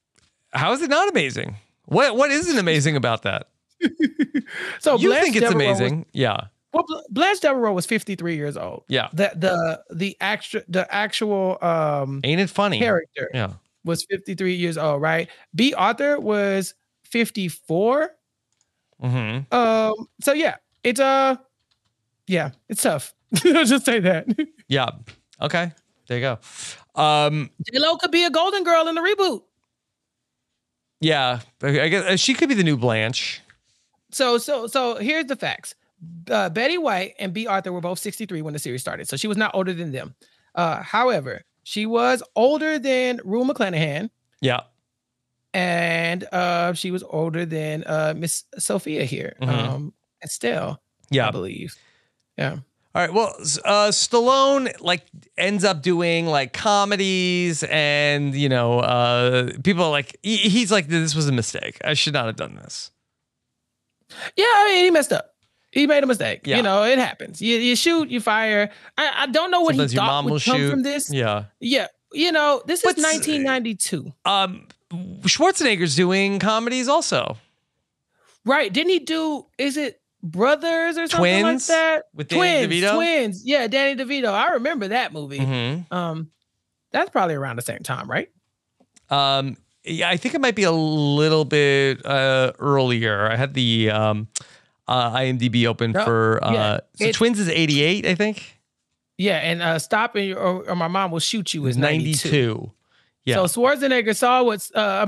[SPEAKER 7] How is it not amazing? What isn't amazing about that?
[SPEAKER 10] So
[SPEAKER 7] you
[SPEAKER 10] Blanche
[SPEAKER 7] think it's
[SPEAKER 10] Devereaux
[SPEAKER 7] amazing? Yeah.
[SPEAKER 10] Well, Blanche Devereaux was 53 years old.
[SPEAKER 7] Yeah.
[SPEAKER 10] The actual
[SPEAKER 7] Ain't it funny?
[SPEAKER 10] character
[SPEAKER 7] Yeah.
[SPEAKER 10] was 53 years old, right? B. Arthur was 54.
[SPEAKER 7] Mm-hmm.
[SPEAKER 10] So yeah, it's it's tough. I'll just say that.
[SPEAKER 7] Yeah. Okay. There you go.
[SPEAKER 10] J-Lo could be a golden girl in the reboot.
[SPEAKER 7] Yeah. I guess she could be the new Blanche.
[SPEAKER 10] So here's the facts. Betty White and B. Arthur were both 63 when the series started, so she was not older than them. However, she was older than Rue McClanahan.
[SPEAKER 7] Yeah.
[SPEAKER 10] And she was older than Miss Sophia here. Estelle,
[SPEAKER 7] yeah,
[SPEAKER 10] I believe. Yeah.
[SPEAKER 7] All right. Well, Stallone ends up doing comedies, and people are he's like, this was a mistake. I should not have done this.
[SPEAKER 10] Yeah, I mean, he messed up. He made a mistake.
[SPEAKER 7] Yeah.
[SPEAKER 10] It happens. You shoot, you fire. I don't know what
[SPEAKER 7] Sometimes
[SPEAKER 10] he
[SPEAKER 7] your
[SPEAKER 10] thought
[SPEAKER 7] mom
[SPEAKER 10] would come from this.
[SPEAKER 7] Yeah.
[SPEAKER 10] Yeah. This is 1992.
[SPEAKER 7] Schwarzenegger's doing comedies also.
[SPEAKER 10] Right. Didn't he do, is it Brothers or something like that?
[SPEAKER 7] With Danny DeVito?
[SPEAKER 10] Twins. Yeah, Danny DeVito. I remember that movie.
[SPEAKER 7] Mm-hmm.
[SPEAKER 10] That's probably around the same time, right?
[SPEAKER 7] Yeah, I think it might be a little bit earlier. I had the IMDb open for Twins is 88, I think.
[SPEAKER 10] Yeah, and Stop or My Mom Will Shoot You is 92.
[SPEAKER 7] Yeah.
[SPEAKER 10] So Schwarzenegger saw what Sly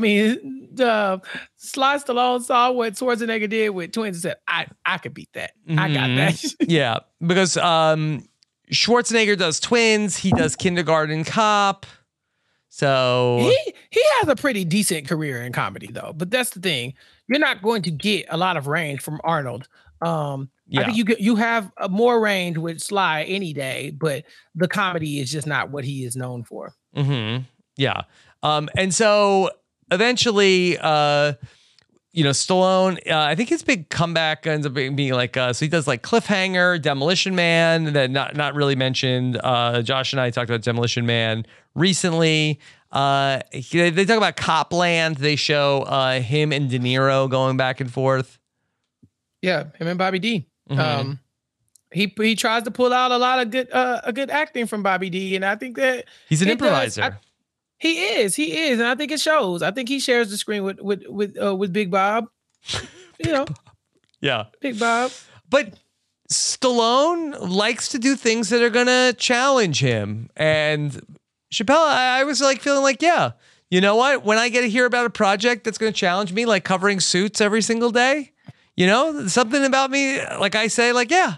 [SPEAKER 10] Stallone saw what Schwarzenegger did with Twins and said, I could beat that. I got that.
[SPEAKER 7] Yeah, because Schwarzenegger does Twins, he does Kindergarten Cop. So
[SPEAKER 10] he has a pretty decent career in comedy though. But that's the thing. You're not going to get a lot of range from Arnold. I think you have more range with Sly any day, but the comedy is just not what he is known for.
[SPEAKER 7] Mm-hmm. Yeah. And so eventually, Stallone, I think his big comeback ends up being so he does Cliffhanger, Demolition Man, that not really mentioned. Josh and I talked about Demolition Man recently. They talk about Copland. They show him and De Niro going back and forth.
[SPEAKER 10] Yeah, him and Bobby D.
[SPEAKER 7] Mm-hmm.
[SPEAKER 10] He tries to pull out a lot of good acting from Bobby D, and I think that
[SPEAKER 7] he's an improviser.
[SPEAKER 10] He is, and I think it shows. I think he shares the screen with Big Bob.
[SPEAKER 7] Yeah,
[SPEAKER 10] Big Bob.
[SPEAKER 7] But Stallone likes to do things that are gonna challenge him, and Chappelle, I was feeling yeah, you know what? When I get to hear about a project that's gonna challenge me, like covering Suits every single day, something about me, I say, yeah,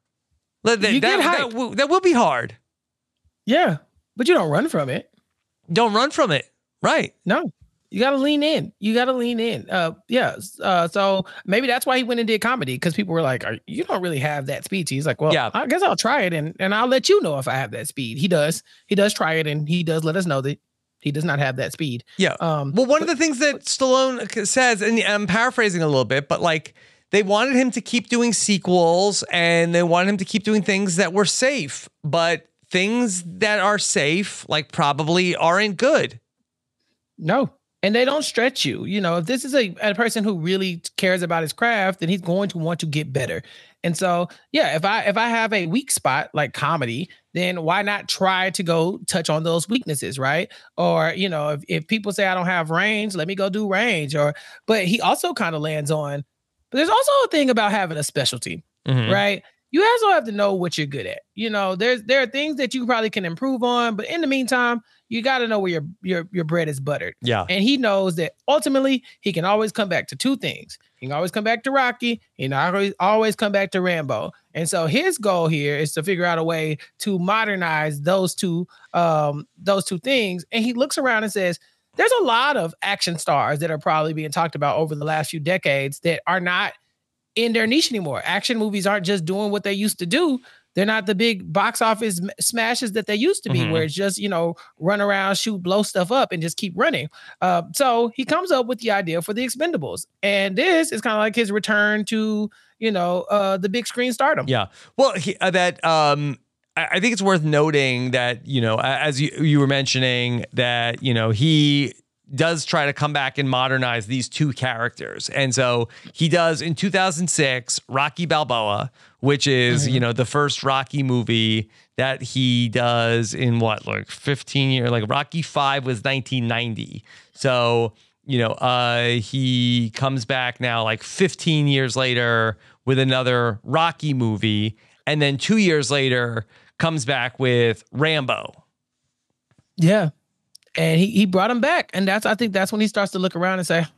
[SPEAKER 7] that will be hard.
[SPEAKER 10] Yeah, but you don't run from it.
[SPEAKER 7] Don't run from it. Right.
[SPEAKER 10] No, you got to lean in. So maybe that's why he went and did comedy, because people were like, you don't really have that speed. He's like, well, I guess I'll try it and I'll let you know if I have that speed. He does try it, and he does let us know that he does not have that speed.
[SPEAKER 7] Yeah. One of the things that Stallone says, and I'm paraphrasing a little bit, but they wanted him to keep doing sequels, and they wanted him to keep doing things that were safe, but things that are safe, probably aren't good.
[SPEAKER 10] No. And they don't stretch you. If this is a person who really cares about his craft, then he's going to want to get better. And so, yeah, if I have a weak spot like comedy, then why not try to go touch on those weaknesses, right? Or, if people say I don't have range, let me go do range. But he also kind of lands on, but there's also a thing about having a specialty, right? You also have to know what you're good at. There are things that you probably can improve on, but in the meantime, you got to know where your bread is buttered.
[SPEAKER 7] Yeah.
[SPEAKER 10] And he knows that ultimately he can always come back to two things. He can always come back to Rocky. He can always come back to Rambo. And so his goal here is to figure out a way to modernize those two things. And he looks around and says, there's a lot of action stars that are probably being talked about over the last few decades that are not in their niche anymore. Action movies aren't just doing what they used to do. They're not the big box office smashes that they used to be, where it's just, run around, shoot, blow stuff up and just keep running. So he comes up with the idea for the Expendables. And this is kind of like his return to, the big screen stardom.
[SPEAKER 7] Yeah. Well, I think it's worth noting that, as you were mentioning that, he does try to come back and modernize these two characters. And so he does in 2006 Rocky Balboa, which is, the first Rocky movie that he does in 15 years. Like Rocky 5 was 1990. So, he comes back now like 15 years later with another Rocky movie. And then 2 years later comes back with Rambo.
[SPEAKER 10] Yeah. And he brought him back. And I think that's when he starts to look around and say,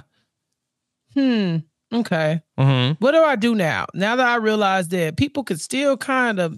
[SPEAKER 10] okay. What do I do now? Now that I realize that people could still kind of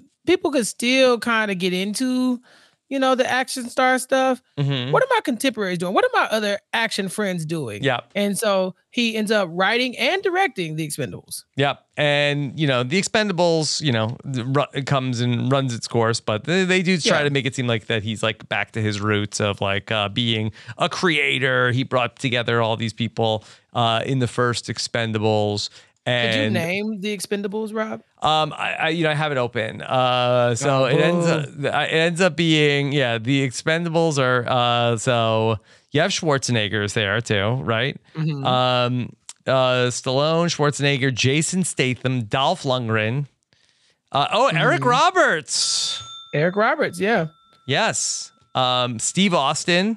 [SPEAKER 10] get into, the action star stuff. What are my contemporaries doing? What are my other action friends doing?
[SPEAKER 7] Yeah.
[SPEAKER 10] And so he ends up writing and directing The Expendables.
[SPEAKER 7] Yeah. And, The Expendables, it comes and runs its course, but they do try to make it seem like that he's like back to his roots of like being a creator. He brought together all these people in the first Expendables. And
[SPEAKER 10] could you name The Expendables, Rob?
[SPEAKER 7] I have it open. So it ends up being, The Expendables are, so you have Schwarzenegger's there too, right? Stallone, Schwarzenegger, Jason Statham, Dolph Lundgren. Eric Roberts.
[SPEAKER 10] Eric Roberts, yeah.
[SPEAKER 7] Yes. Steve Austin.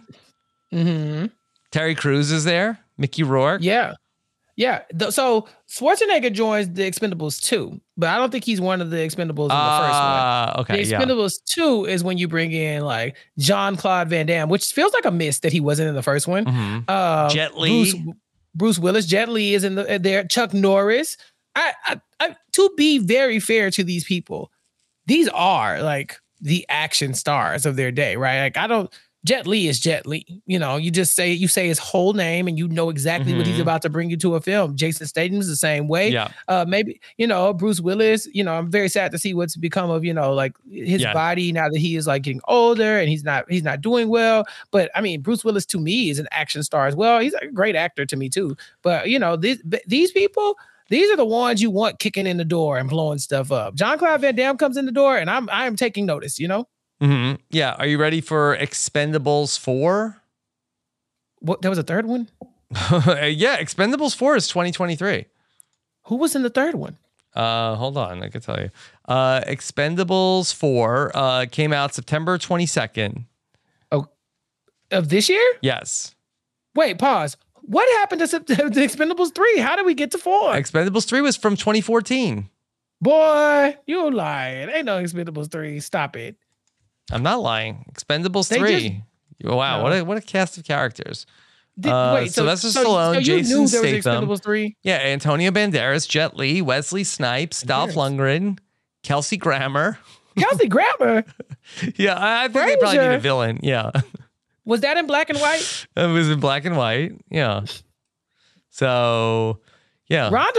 [SPEAKER 7] Terry Crews is there. Mickey Rourke.
[SPEAKER 10] Yeah. Yeah. So Schwarzenegger joins The Expendables 2, but I don't think he's one of the Expendables in the first one.
[SPEAKER 7] Okay.
[SPEAKER 10] The Expendables 2 is when you bring in like Jean-Claude Van Damme, which feels like a miss that he wasn't in the first one.
[SPEAKER 7] Jet Li.
[SPEAKER 10] Bruce Willis. Jet Li is in there. Chuck Norris. I to be very fair to these people, these are like the action stars of their day, right? Like Jet Li is Jet Li. You say his whole name and you know exactly what he's about to bring you to a film. Jason Statham is the same way.
[SPEAKER 7] Yeah.
[SPEAKER 10] Maybe, Bruce Willis, I'm very sad to see what's become of, like his body now that he is like getting older and he's not doing well. But I mean, Bruce Willis to me is an action star as well. He's a great actor to me too. But these people, these are the ones you want kicking in the door and blowing stuff up. Jean-Claude Van Damme comes in the door and I am taking notice,
[SPEAKER 7] Yeah. Are you ready for Expendables 4?
[SPEAKER 10] What? There was a third one?
[SPEAKER 7] Yeah. Expendables 4 is 2023.
[SPEAKER 10] Who was in the third one?
[SPEAKER 7] Hold on. I can tell you. Expendables 4 came out September 22nd.
[SPEAKER 10] Oh, of this year?
[SPEAKER 7] Yes.
[SPEAKER 10] Wait, pause. What happened to the Expendables 3? How did we get to 4?
[SPEAKER 7] Expendables 3 was from 2014.
[SPEAKER 10] Boy, you lying. Ain't no Expendables 3. Stop it.
[SPEAKER 7] I'm not lying. Expendables 3. Wow, what a cast of characters. Sylvester Stallone, Jason Statham.
[SPEAKER 10] Expendables 3?
[SPEAKER 7] Yeah, Antonio Banderas, Jet Li, Wesley Snipes, Dolph Lundgren, Kelsey Grammer.
[SPEAKER 10] Kelsey Grammer?
[SPEAKER 7] Yeah, I think they probably need a villain. Yeah.
[SPEAKER 10] Was that in black and white?
[SPEAKER 7] It was in black and white. Yeah. So, yeah.
[SPEAKER 10] Ronda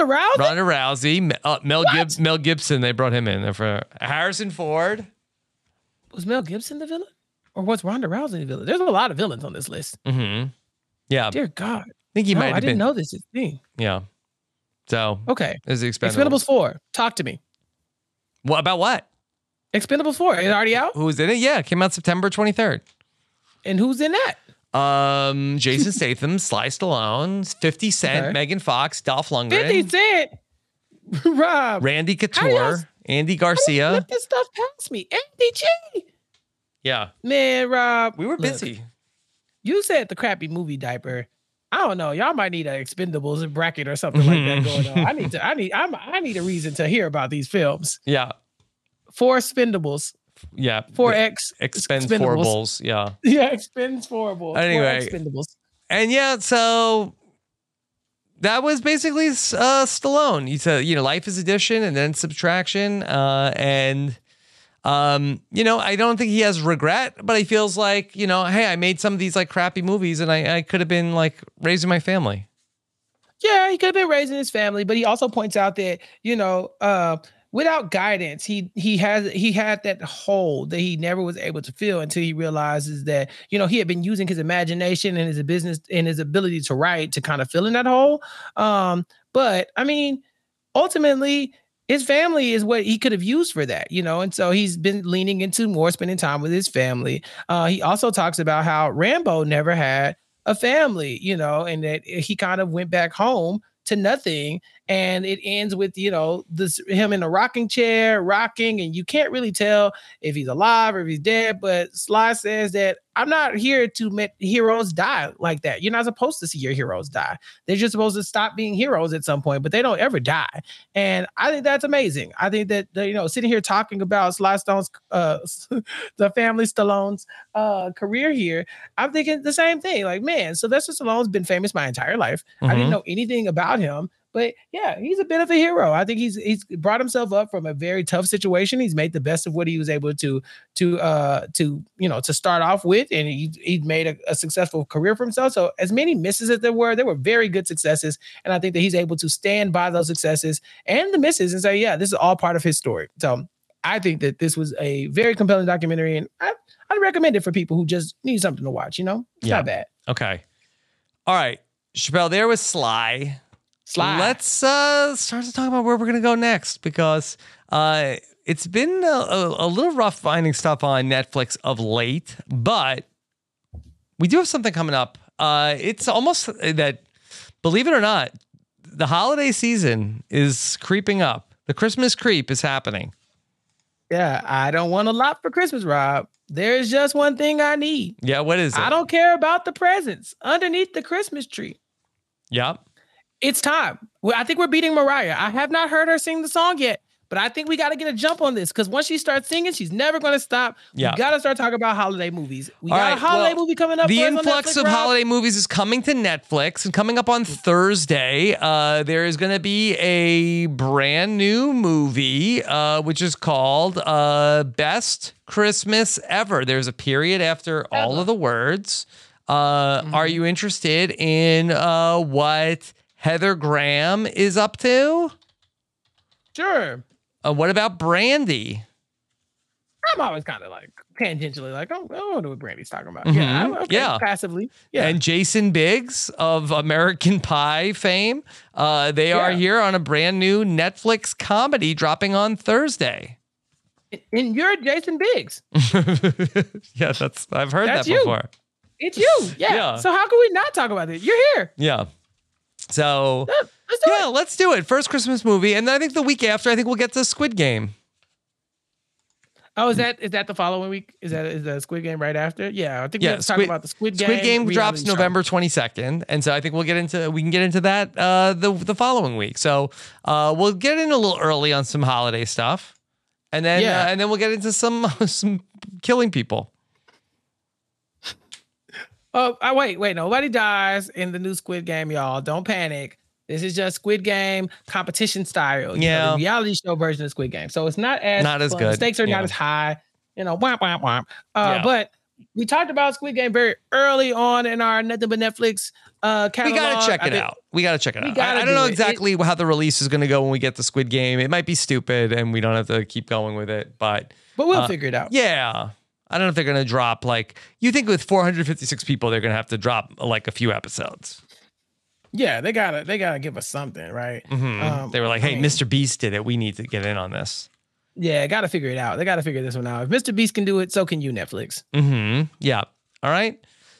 [SPEAKER 7] Rousey. Mel Gibson, they brought him in there for Harrison Ford.
[SPEAKER 10] Was Mel Gibson the villain? Or was Ronda Rousey the villain? There's a lot of villains on this list.
[SPEAKER 7] Yeah.
[SPEAKER 10] Dear God.
[SPEAKER 7] I think he might have been.
[SPEAKER 10] I didn't know this is a thing.
[SPEAKER 7] Yeah. So.
[SPEAKER 10] Okay.
[SPEAKER 7] Is
[SPEAKER 10] Expendables 4. Talk to me.
[SPEAKER 7] What about what?
[SPEAKER 10] Expendables 4. Is it already out?
[SPEAKER 7] Who's in it? Yeah. It came out September 23rd.
[SPEAKER 10] And who's in that?
[SPEAKER 7] Jason Statham, Sly Stallone, 50 Cent, Megan Fox, Dolph Lundgren.
[SPEAKER 10] 50 Cent? Rob.
[SPEAKER 7] Randy Couture, Andy Garcia.
[SPEAKER 10] Let this stuff past me. Andy G.
[SPEAKER 7] Yeah.
[SPEAKER 10] Man, Rob.
[SPEAKER 7] We were busy.
[SPEAKER 10] You said the crappy movie diaper. I don't know. Y'all might need an Expendables bracket or something like that going on. I need a reason to hear about these films.
[SPEAKER 7] Yeah.
[SPEAKER 10] 4 Expendables.
[SPEAKER 7] Yeah.
[SPEAKER 10] 4X
[SPEAKER 7] Expendables. Yeah.
[SPEAKER 10] Yeah, Expendables.
[SPEAKER 7] Anyway. And yeah, so that was basically Stallone. He said, life is addition and then subtraction. I don't think he has regret, but he feels like, hey, I made some of these like crappy movies and I could have been like raising my family.
[SPEAKER 10] Yeah, he could have been raising his family, but he also points out that, without guidance, he had that hole that he never was able to fill until he realizes that, he had been using his imagination and his business and his ability to write to kind of fill in that hole. But I mean, ultimately, his family is what he could have used for that, and so he's been leaning into more spending time with his family. He also talks about how Rambo never had a family, you know, and that he kind of went back home to nothing. And it ends with, you know, him in a rocking chair, rocking, and you can't really tell if he's alive or if he's dead. But Sly says that I'm not here to make heroes die like that. You're not supposed to see your heroes die. They're just supposed to stop being heroes at some point, but they don't ever die. And I think that's amazing. I think that, you know, sitting here talking about Sly Stone's, the family Stallone's career here, I'm thinking the same thing. Like, man, Sylvester Stallone's been famous my entire life. I didn't know anything about him. But yeah, he's a bit of a hero. I think he's brought himself up from a very tough situation. He's made the best of what he was able to start off with, and he made a successful career for himself. So as many misses as there were very good successes, and I think that he's able to stand by those successes and the misses and say, yeah, this is all part of his story. So I think that this was a very compelling documentary, and I'd recommend it for people who just need something to watch. You know, it's not bad.
[SPEAKER 7] Okay, all right, Chappelle. There was Sly. Let's start to talk about where we're going to go next, because it's been a little rough finding stuff on Netflix of late, but we do have something coming up. It's almost that, believe it or not, the holiday season is creeping up. The Christmas creep is happening.
[SPEAKER 10] Yeah, I don't want a lot for Christmas, Rob. There's just one thing I need.
[SPEAKER 7] Yeah, what is it?
[SPEAKER 10] I don't care about the presents underneath the Christmas tree.
[SPEAKER 7] Yeah.
[SPEAKER 10] It's time. Well, I think we're beating Mariah. I have not heard her sing the song yet, but I think we got to get a jump on this, because once she starts singing, she's never going to stop.
[SPEAKER 7] Yeah.
[SPEAKER 10] We got to start talking about holiday movies. We got a holiday movie coming up.
[SPEAKER 7] The
[SPEAKER 10] for us on
[SPEAKER 7] influx
[SPEAKER 10] Netflix,
[SPEAKER 7] of
[SPEAKER 10] Rob.
[SPEAKER 7] holiday movies is coming to Netflix, and coming up on Thursday, there is going to be a brand new movie, which is called Best Christmas Ever. There's a period after all of the words. Are you interested in what Heather Graham is up to?
[SPEAKER 10] Sure.
[SPEAKER 7] What about Brandy?
[SPEAKER 10] I'm always kind of like tangentially like, I wonder what Brandy's talking about. Yeah, okay, passively. Yeah.
[SPEAKER 7] And Jason Biggs of American Pie fame. They are here on a brand new Netflix comedy dropping on Thursday.
[SPEAKER 10] And you're Jason Biggs.
[SPEAKER 7] Yeah, I've heard
[SPEAKER 10] That's
[SPEAKER 7] that before.
[SPEAKER 10] It's you. Yeah. So how can we not talk about it? You're here.
[SPEAKER 7] Yeah. So let's do it. First Christmas movie, and then I think the week after, I think we'll get to Squid Game.
[SPEAKER 10] Oh, is that the following week? Is the Squid Game right after? Yeah, I think we have to talk about the Squid Game.
[SPEAKER 7] Squid Game drops November 22nd, and so I think we can get into that the following week. So we'll get in a little early on some holiday stuff, and then we'll get into some killing people.
[SPEAKER 10] Oh, wait, nobody dies in the new Squid Game, y'all. Don't panic. This is just Squid Game competition style. The reality show version of Squid Game. So it's not as fun.
[SPEAKER 7] good.
[SPEAKER 10] The stakes are not as high. Womp, womp, womp. But we talked about Squid Game very early on in our Nothing But Netflix catalog.
[SPEAKER 7] We got to check it out. I don't know exactly how the release is going to go when we get to Squid Game. It might be stupid and we don't have to keep going with it, but
[SPEAKER 10] we'll figure it out.
[SPEAKER 7] Yeah. I don't know if they're going to drop, you think with 456 people, they're going to have to drop a few episodes.
[SPEAKER 10] Yeah, they gotta give us something, right?
[SPEAKER 7] Mm-hmm. They were like, hey, Mr. Beast did it. We need to get in on this.
[SPEAKER 10] Yeah, gotta figure it out. They gotta figure this one out. If Mr. Beast can do it, so can you, Netflix.
[SPEAKER 7] Mm-hmm. Yeah. All right.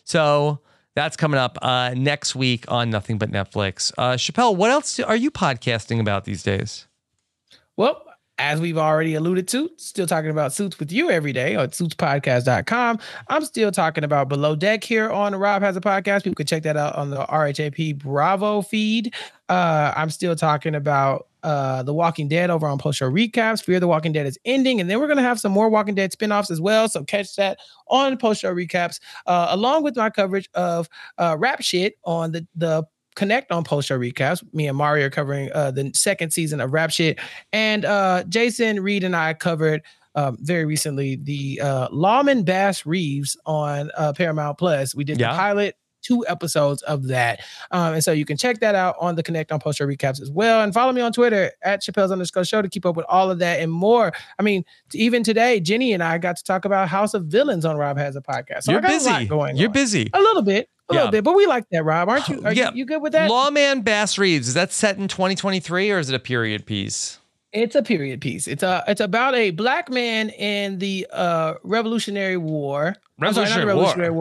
[SPEAKER 7] So that's coming up next week on Nothing But Netflix. Chappelle, what else are you podcasting about these days?
[SPEAKER 10] Well, as we've already alluded to, still talking about Suits with you every day on suitspodcast.com. I'm still talking about Below Deck here on the Rob Has a Podcast. People can check that out on the RHAP Bravo feed. I'm still talking about The Walking Dead over on Post Show Recaps. Fear the Walking Dead is ending, and then we're going to have some more Walking Dead spinoffs as well, so catch that on Post Show Recaps, along with my coverage of Rap Shit on the Connect on Post Show Recaps. Me and Mario are covering the second season of Rap Shit. And Jason Reed and I covered very recently the Lawman Bass Reeves on Paramount Plus. We did the pilot 2 episodes of that. And so you can check that out on the Connect on Post Show Recaps as well. And follow me on Twitter at Chappelle's_show to keep up with all of that and more. I mean, even today, Jenny and I got to talk about House of Villains on Rob Has a Podcast. So
[SPEAKER 7] You're
[SPEAKER 10] I got
[SPEAKER 7] busy.
[SPEAKER 10] A lot going
[SPEAKER 7] You're
[SPEAKER 10] on.
[SPEAKER 7] busy.
[SPEAKER 10] A little bit, but we like that, Rob. Aren't you? Are you good with that?
[SPEAKER 7] Lawman Bass Reeves, is that set in 2023 or is it a period piece?
[SPEAKER 10] It's a period piece. It's about a black man in the Revolutionary War. Revolutionary War.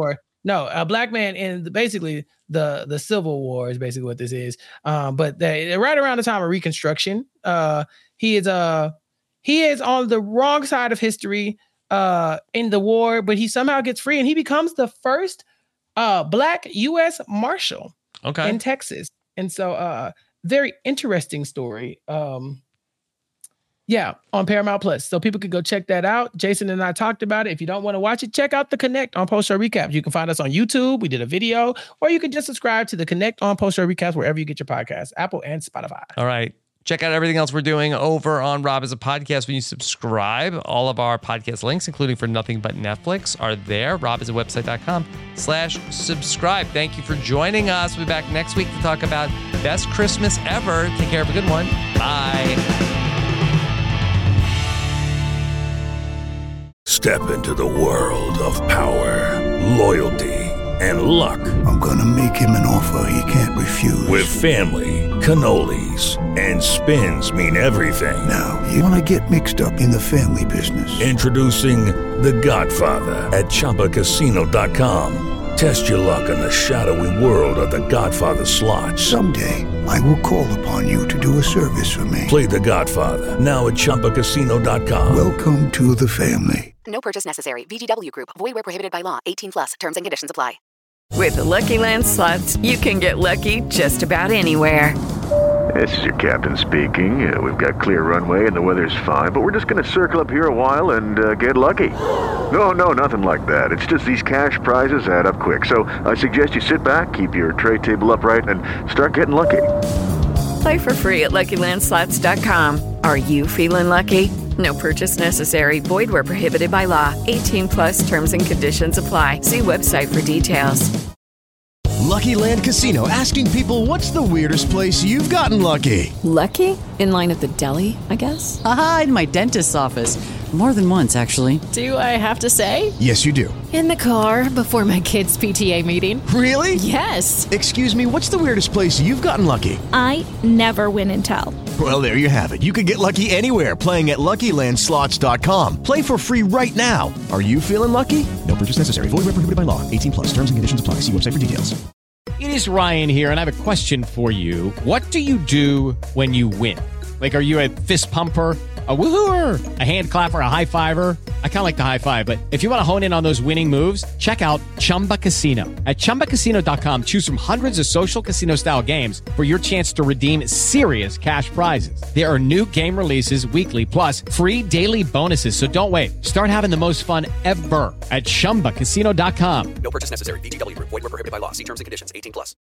[SPEAKER 10] No, a black man in basically the Civil War is basically what this is. But they're right around the time of Reconstruction. He is on the wrong side of history in the war, but he somehow gets free and he becomes the first black U.S. Marshal in Texas. And so very interesting story. Yeah, on Paramount Plus. So people could go check that out. Jason and I talked about it. If you don't want to watch it, check out The Connect on Post Show Recaps. You can find us on YouTube. We did a video, or you can just subscribe to The Connect on Post Show Recaps wherever you get your podcasts, Apple and Spotify.
[SPEAKER 7] All right. Check out everything else we're doing over on Rob is a Podcast when you subscribe. All of our podcast links, including for Nothing But Netflix, are there. robisawebsite.com/subscribe. Thank you for joining us. We'll be back next week to talk about best Christmas ever. Take care. Have a good one. Bye.
[SPEAKER 14] Step into the world of power, loyalty, and luck.
[SPEAKER 15] I'm gonna make him an offer he can't refuse.
[SPEAKER 14] With family, cannolis, and spins mean everything.
[SPEAKER 15] Now, you wanna get mixed up in the family business.
[SPEAKER 14] Introducing The Godfather at ChumbaCasino.com. Test your luck in the shadowy world of The Godfather slot.
[SPEAKER 15] Someday, I will call upon you to do a service for me.
[SPEAKER 14] Play The Godfather, now at ChumbaCasino.com.
[SPEAKER 15] Welcome to the family.
[SPEAKER 16] No purchase necessary. VGW Group. Void where prohibited by law. 18+. Terms and conditions apply.
[SPEAKER 1] With the Lucky Land Slots, you can get lucky just about anywhere.
[SPEAKER 2] This is your captain speaking. We've got clear runway and the weather's fine, but we're just going to circle up here a while and get lucky. No, nothing like that. It's just these cash prizes add up quick. So I suggest you sit back, keep your tray table upright, and start getting lucky.
[SPEAKER 1] Play for free at LuckyLandSlots.com. Are you feeling lucky? No purchase necessary. Void where prohibited by law. 18+ terms and conditions apply. See website for details.
[SPEAKER 17] Lucky Land Casino, asking people, what's the weirdest place you've gotten lucky?
[SPEAKER 18] Lucky? In line at the deli, I guess?
[SPEAKER 19] Aha, in my dentist's office. More than once, actually.
[SPEAKER 18] Do I have to say?
[SPEAKER 17] Yes, you do.
[SPEAKER 18] In the car before my kids' PTA meeting.
[SPEAKER 17] Really?
[SPEAKER 18] Yes.
[SPEAKER 17] Excuse me, what's the weirdest place you've gotten lucky?
[SPEAKER 20] I never win and tell.
[SPEAKER 17] Well, there you have it. You can get lucky anywhere, playing at LuckyLandSlots.com. Play for free right now. Are you feeling lucky? No purchase necessary. Void where prohibited by law. 18+. Terms and conditions apply. See website for details.
[SPEAKER 21] It is Ryan here, and I have a question for you. What do you do when you win? Like, are you a fist pumper, a woohooer, a hand clapper, a high fiver? I kind of like the high five, but if you want to hone in on those winning moves, check out Chumba Casino. At ChumbaCasino.com, choose from hundreds of social casino-style games for your chance to redeem serious cash prizes. There are new game releases weekly, plus free daily bonuses, so don't wait. Start having the most fun ever at ChumbaCasino.com.
[SPEAKER 22] No purchase necessary. VGW Group. Void where prohibited by law. See terms and conditions. 18+.